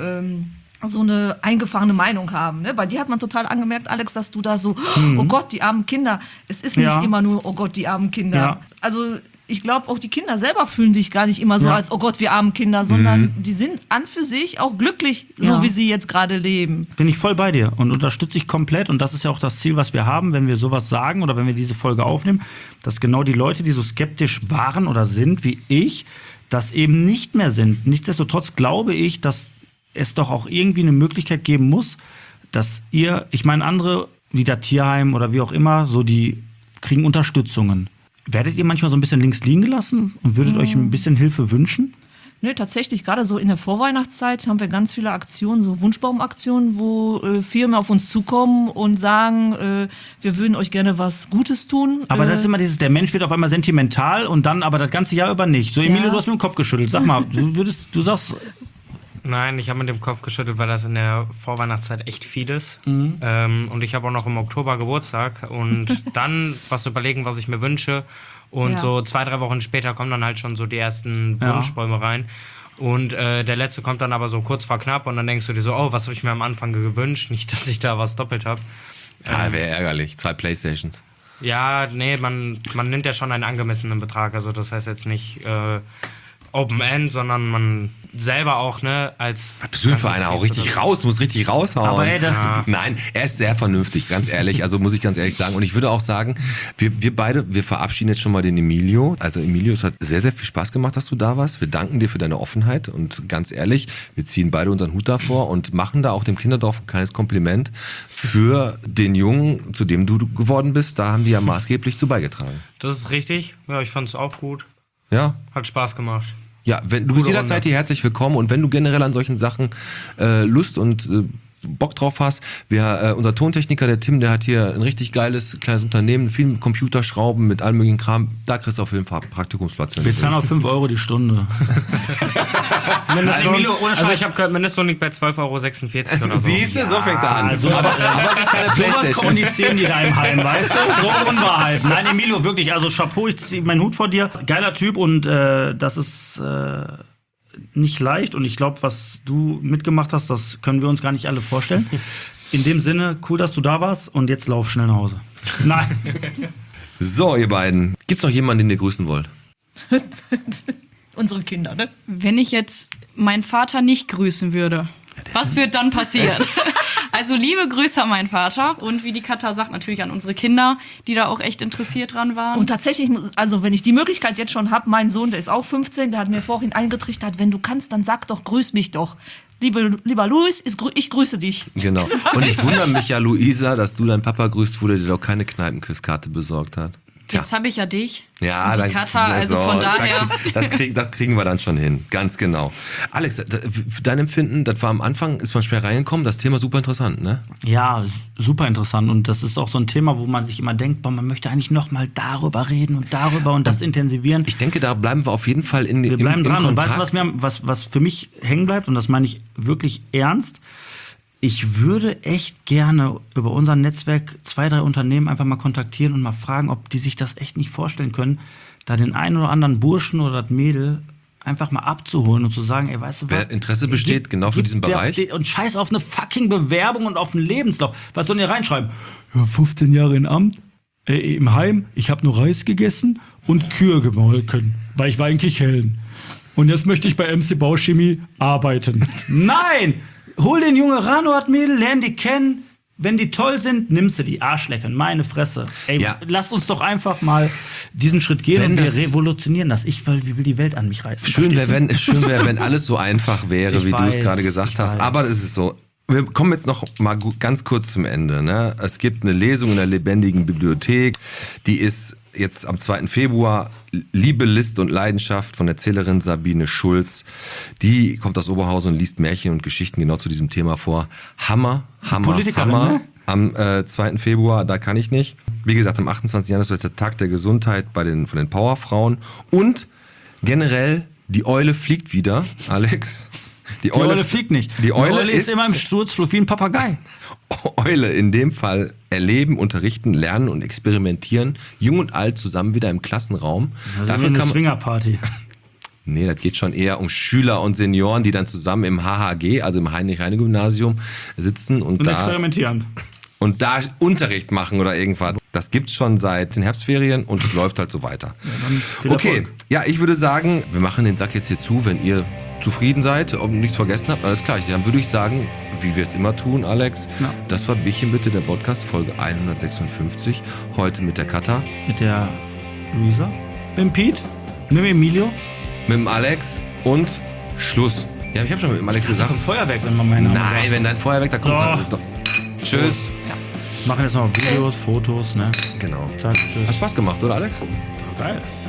eine eingefahrene Meinung haben. Ne? Bei dir hat man total angemerkt, Alex, dass du da so, oh Gott, die armen Kinder. Es ist nicht immer nur, oh Gott, die armen Kinder. Ja. Also ich glaube, auch die Kinder selber fühlen sich gar nicht immer so als, oh Gott, wir armen Kinder, sondern die sind an für sich auch glücklich, so wie sie jetzt gerade leben. Bin ich voll bei dir und unterstütze ich komplett. Und das ist ja auch das Ziel, was wir haben, wenn wir sowas sagen oder wenn wir diese Folge aufnehmen, dass genau die Leute, die so skeptisch waren oder sind wie ich, das eben nicht mehr sind. Nichtsdestotrotz glaube ich, dass es doch auch irgendwie eine Möglichkeit geben muss, dass ich meine, andere, wie der Tierheim oder wie auch immer, so die kriegen Unterstützungen. Werdet ihr manchmal so ein bisschen links liegen gelassen und würdet euch ein bisschen Hilfe wünschen? Ne, tatsächlich, gerade so in der Vorweihnachtszeit haben wir ganz viele Aktionen, so Wunschbaumaktionen, wo Firmen auf uns zukommen und sagen, wir würden euch gerne was Gutes tun. Aber das ist immer der Mensch wird auf einmal sentimental und dann aber das ganze Jahr über nicht. So, Emilio, du hast mit dem Kopf geschüttelt. Sag mal, du sagst... Nein, ich habe mit dem Kopf geschüttelt, weil das in der Vorweihnachtszeit echt viel ist. Und ich habe auch noch im Oktober Geburtstag. Und dann was überlegen, was ich mir wünsche. Und so 2-3 Wochen später kommen dann halt schon so die ersten Wunschbäume rein. Und der letzte kommt dann aber so kurz vor knapp. Und dann denkst du dir so, oh, was habe ich mir am Anfang gewünscht? Nicht, dass ich da was doppelt habe. Ja, wäre ärgerlich. 2 Playstations. Ja, nee, man nimmt ja schon einen angemessenen Betrag. Also das heißt jetzt nicht... Open End, sondern man selber auch, ne, als... Was bist du für einer? Auch richtig raus, muss richtig raushauen. Aber ey, Nein, er ist sehr vernünftig, ganz ehrlich, also muss ich ganz ehrlich sagen. Und ich würde auch sagen, wir beide, wir verabschieden jetzt schon mal den Emilio. Also Emilio, es hat sehr, sehr viel Spaß gemacht, dass du da warst. Wir danken dir für deine Offenheit und ganz ehrlich, wir ziehen beide unseren Hut davor und machen da auch dem Kinderdorf ein kleines Kompliment für den Jungen, zu dem du geworden bist. Da haben die ja maßgeblich zu beigetragen. Das ist richtig. Ja, ich fand es auch gut. Ja. Hat Spaß gemacht. Ja, du bist jederzeit hier herzlich willkommen und wenn du generell an solchen Sachen Lust und Bock drauf hast, unser Tontechniker, der Tim, der hat hier ein richtig geiles kleines Unternehmen, viel mit Computerschrauben, mit allem möglichen Kram, da kriegst du auf jeden Fall Praktikumsplatz. Wir zahlen auch 5 € die Stunde. Emilio, ohne Scheiß, ich habe gehört, Mindestlohn liegt bei 12,46 € oder so. Siehst du, so fängt er an. Also, aber sie keine Playstation. Kommunizieren die da im Heim, weißt du? So Unwahrheit. Nein, Emilio, wirklich, also Chapeau, ich ziehe meinen Hut vor dir. Geiler Typ und das ist nicht leicht und ich glaube, was du mitgemacht hast, das können wir uns gar nicht alle vorstellen. In dem Sinne, cool, dass du da warst und jetzt lauf schnell nach Hause. Nein. So, ihr beiden. Gibt's noch jemanden, den ihr grüßen wollt? Unsere Kinder, ne? Wenn ich jetzt meinen Vater nicht grüßen würde, was wird dann passieren? Also liebe Grüße an meinen Vater und wie die Katha sagt, natürlich an unsere Kinder, die da auch echt interessiert dran waren. Und tatsächlich, also wenn ich die Möglichkeit jetzt schon habe, mein Sohn, der ist auch 15, der hat mir vorhin eingetrichtert, wenn du kannst, dann sag doch, grüß mich doch. Lieber Luis, ich grüße dich. Genau. Und ich wundere mich ja, Luisa, dass du deinen Papa grüßt, wo der dir doch keine Kneipenküsskarte besorgt hat. Tja. Jetzt habe ich ja dich. Ja, und die Katha, also von daher. Das kriegen wir dann schon hin, ganz genau. Alex, dein Empfinden, das war am Anfang, ist man schwer reingekommen, das Thema super interessant, ne? Ja, super interessant und das ist auch so ein Thema, wo man sich immer denkt, boah, man möchte eigentlich noch mal darüber reden und das intensivieren. Ich denke, da bleiben wir auf jeden Fall im dran. Kontakt. Und weißt du, was für mich hängen bleibt, und das meine ich wirklich ernst, ich würde echt gerne über unser Netzwerk 2-3 Unternehmen einfach mal kontaktieren und mal fragen, ob die sich das echt nicht vorstellen können, da den einen oder anderen Burschen oder das Mädel einfach mal abzuholen und zu sagen, ey, weißt du was? Wer Interesse besteht, genau für diesen Bereich. Und scheiß auf eine fucking Bewerbung und auf einen Lebenslauf. Was sollen die reinschreiben? Ja, 15 Jahre im Heim, ich habe nur Reis gegessen und Kühe gemolken, weil ich war in Kichellen. und jetzt möchte ich bei MC Bauchemie arbeiten. Nein! Hol den Junge Ranoat-Mädel, lern die kennen. Wenn die toll sind, nimmst du die Arschlecken. Meine Fresse. Ey, lasst uns doch einfach mal diesen Schritt gehen und wir revolutionieren das. Ich will die Welt an mich reißen. Schön wäre, wenn alles so einfach wäre, wie du es gerade gesagt hast. Aber es ist so. Wir kommen jetzt noch mal ganz kurz zum Ende. Ne? Es gibt eine Lesung in der Lebendigen Bibliothek. Die ist jetzt am 2. Februar. Liebe, List und Leidenschaft von Erzählerin Sabine Schulz. Die kommt aus Oberhausen und liest Märchen und Geschichten genau zu diesem Thema vor. Hammer. Ne? Am 2. Februar, da kann ich nicht. Wie gesagt, am 28. Januar ist der Tag der Gesundheit von den Powerfrauen. Und generell, die Eule fliegt wieder, Alex. Die Eule fliegt nicht. Die Eule ist immer im Sturzflug wie ein Papagei. Eule in dem Fall erleben, unterrichten, lernen und experimentieren. Jung und alt zusammen wieder im Klassenraum. Also dafür eine Swingerparty. Nee, das geht schon eher um Schüler und Senioren, die dann zusammen im HHG, also im Heinrich-Heine-Gymnasium, sitzen und da experimentieren. Und da Unterricht machen oder irgendwas. Das gibt's schon seit den Herbstferien und es läuft halt so weiter. Ja, okay, ja, ich würde sagen, wir machen den Sack jetzt hier zu, wenn ihr zufrieden seid und nichts vergessen habt, alles klar. Dann würde ich sagen, wie wir es immer tun, Alex, das war Bierchen bitte, der Podcast, Folge 156. Heute mit der Katha. Mit der Luisa. Mit dem Pete. Mit dem Emilio. Mit dem Alex und Schluss. Ja, ich habe schon mit dem Alex gesagt. Ein Feuerwerk, wenn man meinen Namen sagt. Nein, wenn dein Feuerwerk, da kommt man. Tschüss. Ja. Machen jetzt noch Videos, Fotos, ne? Genau. Zack, tschüss. Hat Spaß gemacht, oder Alex? Geil.